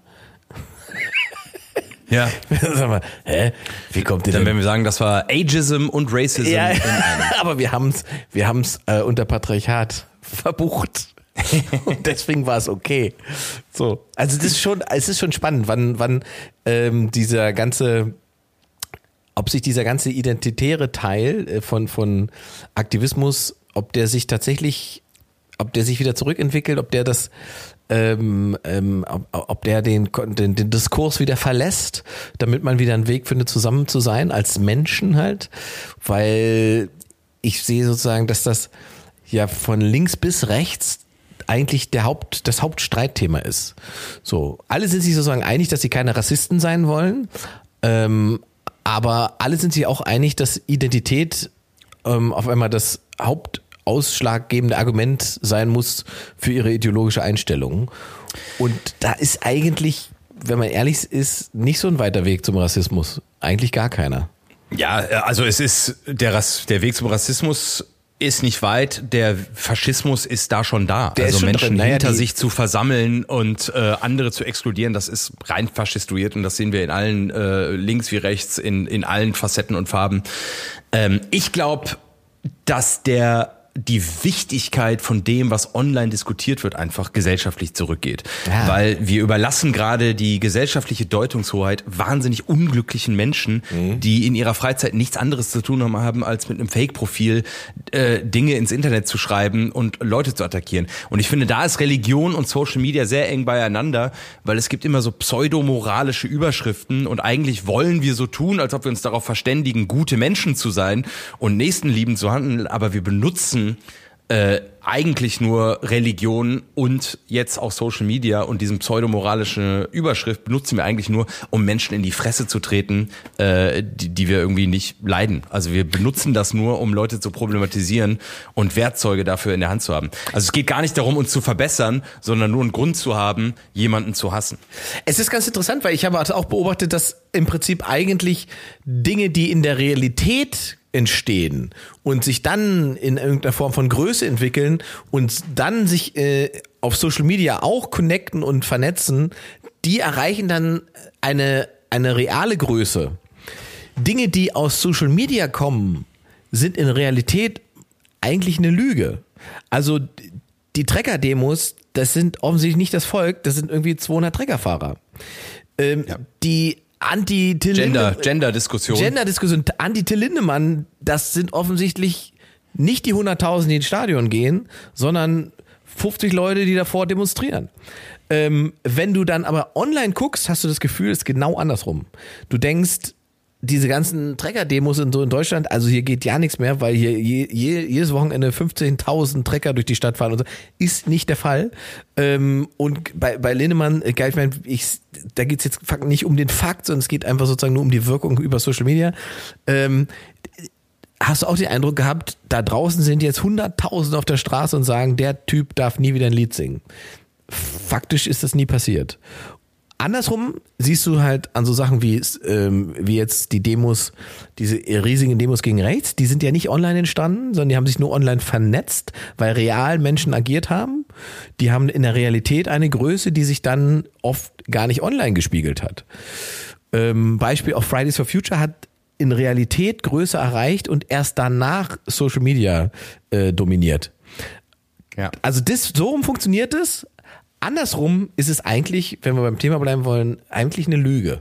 Ja. Sag mal, hä? Wie kommt ihr Dann denn? werden wir sagen, das war Ageism und Racism Ja, in einem. aber wir haben's, wir haben's äh, unter Patriarchat verbucht. Und deswegen war es okay. So, also das ist schon, es ist schon spannend, wann, wann ähm, dieser ganze, ob sich dieser ganze identitäre Teil äh, von von Aktivismus, ob der sich tatsächlich, ob der sich wieder zurückentwickelt, ob der das, ähm, ähm, ob, ob der den, den den Diskurs wieder verlässt, damit man wieder einen Weg findet, zusammen zu sein als Menschen halt, weil ich sehe sozusagen, dass das ja von links bis rechts eigentlich der Haupt, das Hauptstreitthema ist. So, alle sind sich sozusagen einig, dass sie keine Rassisten sein wollen, ähm, aber alle sind sich auch einig, dass Identität ähm, auf einmal das hauptausschlaggebende Argument sein muss für ihre ideologische Einstellung. Und da ist eigentlich, wenn man ehrlich ist, nicht so ein weiter Weg zum Rassismus. Eigentlich gar keiner. Ja, also es ist der, Rass, der Weg zum Rassismus ist nicht weit, der Faschismus ist da schon da. Der also ist schon Menschen drin. Naja, hinter die- sich zu versammeln und äh, andere zu exkludieren, das ist rein faschistoid und das sehen wir in allen, äh, links wie rechts, in, in allen Facetten und Farben. Ähm, ich glaube, dass der die Wichtigkeit von dem, was online diskutiert wird, einfach gesellschaftlich zurückgeht. Ja. Weil wir überlassen gerade die gesellschaftliche Deutungshoheit wahnsinnig unglücklichen Menschen, mhm. die in ihrer Freizeit nichts anderes zu tun haben, als mit einem Fake-Profil äh, Dinge ins Internet zu schreiben und Leute zu attackieren. Und ich finde, da ist Religion und Social Media sehr eng beieinander, weil es gibt immer so pseudomoralische Überschriften und eigentlich wollen wir so tun, als ob wir uns darauf verständigen, gute Menschen zu sein und nächstenliebend zu handeln, aber wir benutzen Äh, eigentlich nur Religion und jetzt auch Social Media und diesen pseudomoralische Überschrift benutzen wir eigentlich nur, um Menschen in die Fresse zu treten, äh, die, die wir irgendwie nicht leiden. Also wir benutzen das nur, um Leute zu problematisieren und Werkzeuge dafür in der Hand zu haben. Also es geht gar nicht darum, uns zu verbessern, sondern nur einen Grund zu haben, jemanden zu hassen. Es ist ganz interessant, weil ich habe auch beobachtet, dass im Prinzip eigentlich Dinge, die in der Realität entstehen und sich dann in irgendeiner Form von Größe entwickeln und dann sich äh, auf Social Media auch connecten und vernetzen, die erreichen dann eine, eine reale Größe. Dinge, die aus Social Media kommen, sind in Realität eigentlich eine Lüge. Also die Trecker-Demos, das sind offensichtlich nicht das Volk, das sind irgendwie zweihundert Treckerfahrer. Ähm, ja. Die Anti-Till Gender, Gender-Diskussion. Gender-Diskussion. Anti-Till Lindemann, das sind offensichtlich nicht die hunderttausend, die ins Stadion gehen, sondern fünfzig Leute, die davor demonstrieren. Ähm, wenn du dann aber online guckst, hast du das Gefühl, es ist genau andersrum. Du denkst, diese ganzen Trecker-Demos in so in Deutschland, also hier geht ja nichts mehr, weil hier je, je, jedes Wochenende fünfzehntausend Trecker durch die Stadt fahren und so, ist nicht der Fall. Ähm, und bei, bei Lindemann, ich meine, ich, da geht's jetzt nicht um den Fakt, sondern es geht einfach sozusagen nur um die Wirkung über Social Media. Ähm, hast du auch den Eindruck gehabt, da draußen sind jetzt hunderttausend auf der Straße und sagen, der Typ darf nie wieder ein Lied singen. Faktisch ist das nie passiert. Andersrum siehst du halt an so Sachen wie, ähm, wie jetzt die Demos, diese riesigen Demos gegen rechts, die sind ja nicht online entstanden, sondern die haben sich nur online vernetzt, weil real Menschen agiert haben. Die haben in der Realität eine Größe, die sich dann oft gar nicht online gespiegelt hat. Ähm, Beispiel auf Fridays for Future hat in Realität Größe erreicht und erst danach Social Media äh, dominiert. Ja. Also das, so rum funktioniert es. Andersrum ist es eigentlich, wenn wir beim Thema bleiben wollen, eigentlich eine Lüge.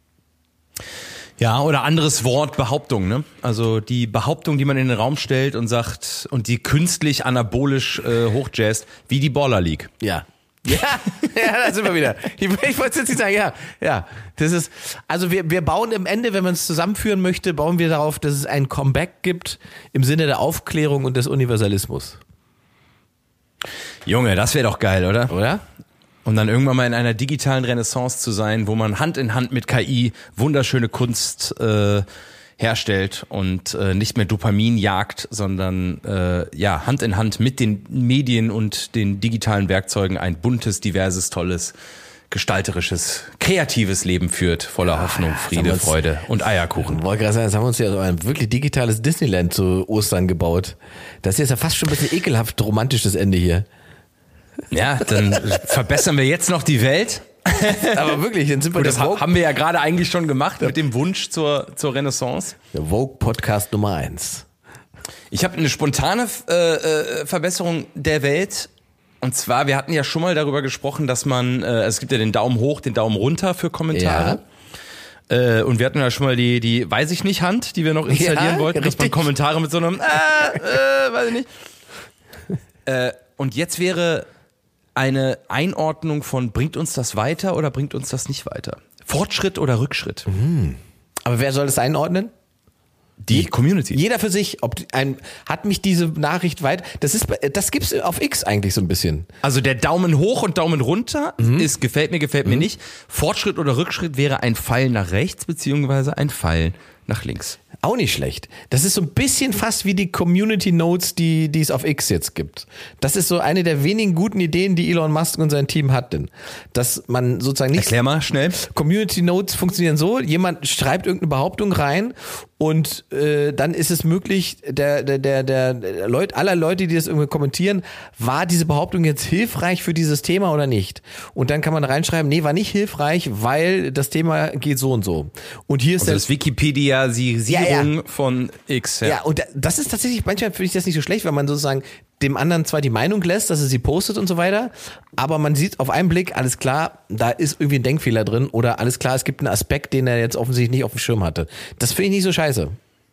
Ja, oder anderes Wort, Behauptung, ne? Also die Behauptung, die man in den Raum stellt und sagt und die künstlich anabolisch äh, hochjazzt, wie die Baller League. Ja. Ja, ja, da sind wir wieder. Ich, ich wollte jetzt nicht sagen, ja, ja. Das ist, also wir, wir bauen im Ende, wenn man es zusammenführen möchte, bauen wir darauf, dass es ein Comeback gibt im Sinne der Aufklärung und des Universalismus. Junge, das wäre doch geil, oder? Oder? Und dann irgendwann mal in einer digitalen Renaissance zu sein, wo man Hand in Hand mit K I wunderschöne Kunst äh, herstellt und äh, nicht mehr Dopamin jagt, sondern äh, ja Hand in Hand mit den Medien und den digitalen Werkzeugen ein buntes, diverses, tolles, gestalterisches, kreatives Leben führt, voller Hoffnung, Friede, Freude und Eierkuchen. Ich wollte gerade sagen, jetzt haben wir uns ja so ein wirklich digitales Disneyland zu Ostern gebaut. Das ist ja fast schon ein bisschen ekelhaft romantisches Ende hier. Ja, dann verbessern wir jetzt noch die Welt. Aber wirklich, dann sind wir Gut, das Vogue, haben wir ja gerade eigentlich schon gemacht mit dem Wunsch zur, zur Renaissance. der Vogue-Podcast Nummer eins. Ich habe eine spontane äh, äh, Verbesserung der Welt. Und zwar, wir hatten ja schon mal darüber gesprochen, dass man, äh, es gibt ja den Daumen hoch, den Daumen runter für Kommentare. Ja. Äh, und wir hatten ja schon mal die, die, weiß ich nicht, Hand, die wir noch installieren Ja, wollten, dass man richtig. Kommentare mit so einem, äh, äh, weiß ich nicht. Äh, und jetzt wäre eine Einordnung von, bringt uns das weiter oder bringt uns das nicht weiter? Fortschritt oder Rückschritt? Aber wer soll das einordnen? Die Community. Jeder für sich. Ob ein, hat mich diese Nachricht weit. Das ist, das gibt's auf X eigentlich so ein bisschen. Also der Daumen hoch und Daumen runter ist gefällt mir, gefällt mir nicht. Fortschritt oder Rückschritt wäre ein Pfeil nach rechts beziehungsweise ein Pfeil nach links. Auch nicht schlecht. Das ist so ein bisschen fast wie die Community Notes, die, die es auf X jetzt gibt. Das ist so eine der wenigen guten Ideen, die Elon Musk und sein Team hatten. Dass man sozusagen nicht... Erklär mal schnell. Community Notes funktionieren so, jemand schreibt irgendeine Behauptung rein und äh, dann ist es möglich, der, der, der, der, der Leut, aller Leute, die das irgendwie kommentieren, war diese Behauptung jetzt hilfreich für dieses Thema oder nicht? Und dann kann man reinschreiben, nee, war nicht hilfreich, weil das Thema geht so und so. Und hier ist Also der, das Wikipedia-Sierung Ja, ja. von X. Ja. ja, und das ist tatsächlich, manchmal finde ich das nicht so schlecht, wenn man sozusagen dem anderen zwar die Meinung lässt, dass er sie postet und so weiter, aber man sieht auf einen Blick, alles klar, da ist irgendwie ein Denkfehler drin oder alles klar, es gibt einen Aspekt, den er jetzt offensichtlich nicht auf dem Schirm hatte. Das finde ich nicht so scheiße.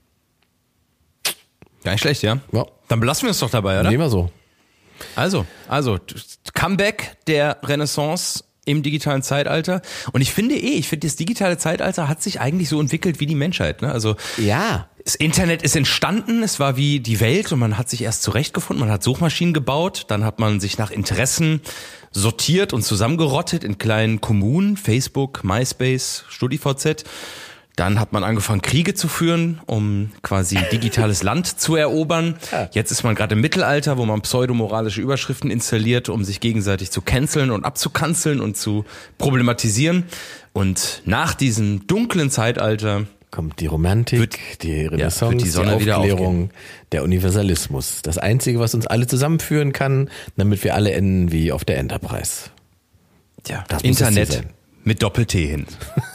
Gar nicht schlecht, ja? Ja. Dann belassen wir es doch dabei, oder? Nehmen wir so. Also, also Comeback der Renaissance im digitalen Zeitalter. Und ich finde eh, ich finde, das digitale Zeitalter hat sich eigentlich so entwickelt wie die Menschheit. Ne? Also Ja. das Internet ist entstanden, es war wie die Welt und man hat sich erst zurechtgefunden, man hat Suchmaschinen gebaut, dann hat man sich nach Interessen sortiert und zusammengerottet in kleinen Kommunen, Facebook, MySpace, StudiVZ. Dann hat man angefangen, Kriege zu führen, um quasi digitales Land zu erobern. Jetzt ist man gerade im Mittelalter, wo man pseudomoralische Überschriften installiert, um sich gegenseitig zu canceln und abzukanzeln und zu problematisieren. Und nach diesem dunklen Zeitalter Kommt die Romantik, Wird- die Renaissance, ja, wird die Sonne die wieder Aufklärung, der Universalismus. Das Einzige, was uns alle zusammenführen kann, damit wir alle enden wie auf der Enterprise. ja, Das muss das Ziel Internet sein. mit Doppel-T hin.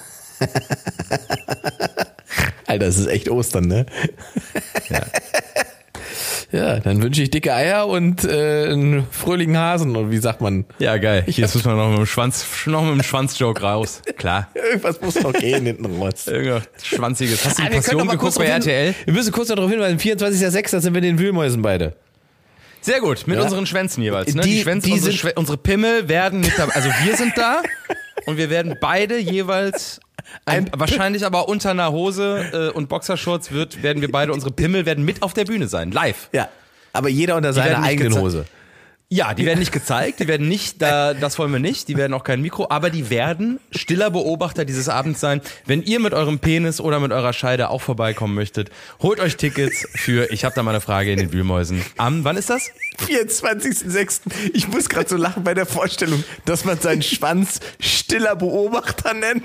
Alter, es ist echt Ostern, ne? Ja. Ja, dann wünsche ich dicke Eier und äh, einen fröhlichen Hasen. Und wie sagt man? Ja, geil. Jetzt müssen wir noch mit dem Schwanz, noch mit dem Schwanzjoke raus. Klar. Irgendwas muss noch gehen hinten raus. Irgendwas Schwanziges. Hast du die Ah, wir können Passion doch mal geguckt kurz bei darauf R T L? hin- Wir müssen kurz noch darauf hinweisen, vierundzwanzigster sechster sind wir in den Wühlmäusen beide. Sehr gut, mit Ja. unseren Schwänzen jeweils. Ne? Die- Die, Schwänze, die unsere, sind- Schwä unsere Pimmel werden mit dabei. Also wir sind da und wir werden beide jeweils, ein, wahrscheinlich aber unter einer Hose äh, und Boxershorts wird, werden wir beide, unsere Pimmel werden mit auf der Bühne sein, live. Ja, aber jeder unter seiner werden nicht eigenen geze- Hose. Ja, die werden nicht gezeigt, die werden nicht, da, das wollen wir nicht, die werden auch kein Mikro, aber die werden stiller Beobachter dieses Abends sein. Wenn ihr mit eurem Penis oder mit eurer Scheide auch vorbeikommen möchtet, holt euch Tickets für Ich hab da mal eine Frage in den Wühlmäusen. Am, wann ist das? vierundzwanzigsten sechsten Ich muss gerade so lachen bei der Vorstellung, dass man seinen Schwanz stiller Beobachter nennt.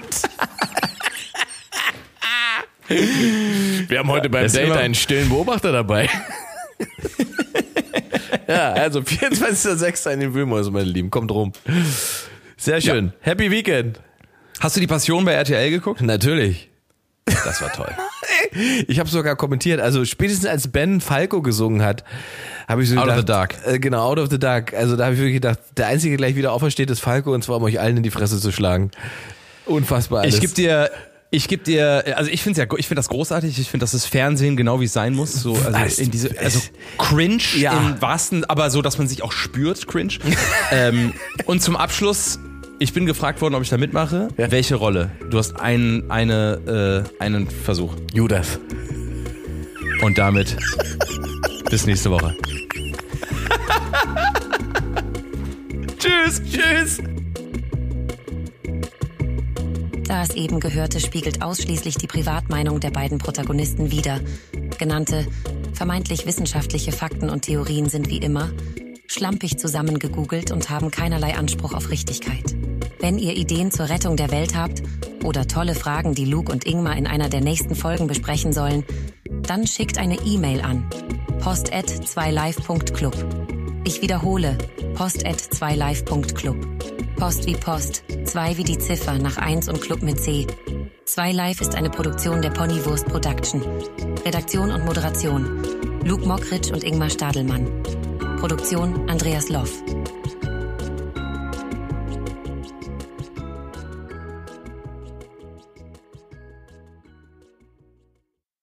Wir haben heute beim Date einen stillen Beobachter dabei. Ja, also vierundzwanzigsten sechsten in den Wühlmäusen, meine Lieben. Kommt rum. Sehr schön. Ja. Happy Weekend. Hast du die Passion bei R T L geguckt? Natürlich. Das war toll. Ich habe sogar kommentiert, also spätestens als Ben Falco gesungen hat, habe ich so Out gedacht, of the Dark. Äh, genau, Out of the Dark. Also da habe ich wirklich gedacht, der Einzige, der gleich wieder aufersteht, ist Falco, und zwar um euch allen in die Fresse zu schlagen. Unfassbar alles. Ich gebe dir... Ich gebe dir, also ich finde ja, ich finde das großartig. Ich finde, das ist Fernsehen genau wie es sein muss. So, also in diese, also cringe ja. im wahrsten, aber so, dass man sich auch spürt, cringe. ähm, und zum Abschluss, ich bin gefragt worden, ob ich da mitmache. Ja. Welche Rolle? Du hast einen, eine, äh, einen Versuch. Judas. Und damit bis nächste Woche. Tschüss, tschüss. Das eben Gehörte spiegelt ausschließlich die Privatmeinung der beiden Protagonisten wider. Genannte, vermeintlich wissenschaftliche Fakten und Theorien sind wie immer schlampig zusammengegoogelt und haben keinerlei Anspruch auf Richtigkeit. Wenn ihr Ideen zur Rettung der Welt habt oder tolle Fragen, die Luke und Ingmar in einer der nächsten Folgen besprechen sollen, dann schickt eine E-Mail an post at zwei live punkt club. Ich wiederhole, post at zwei live punkt club. Post wie Post, zwei wie die Ziffer nach eins und Club mit C. zwei Live ist eine Produktion der Ponywurst Production. Redaktion und Moderation: Luke Mockridge und Ingmar Stadelmann. Produktion: Andreas Loff.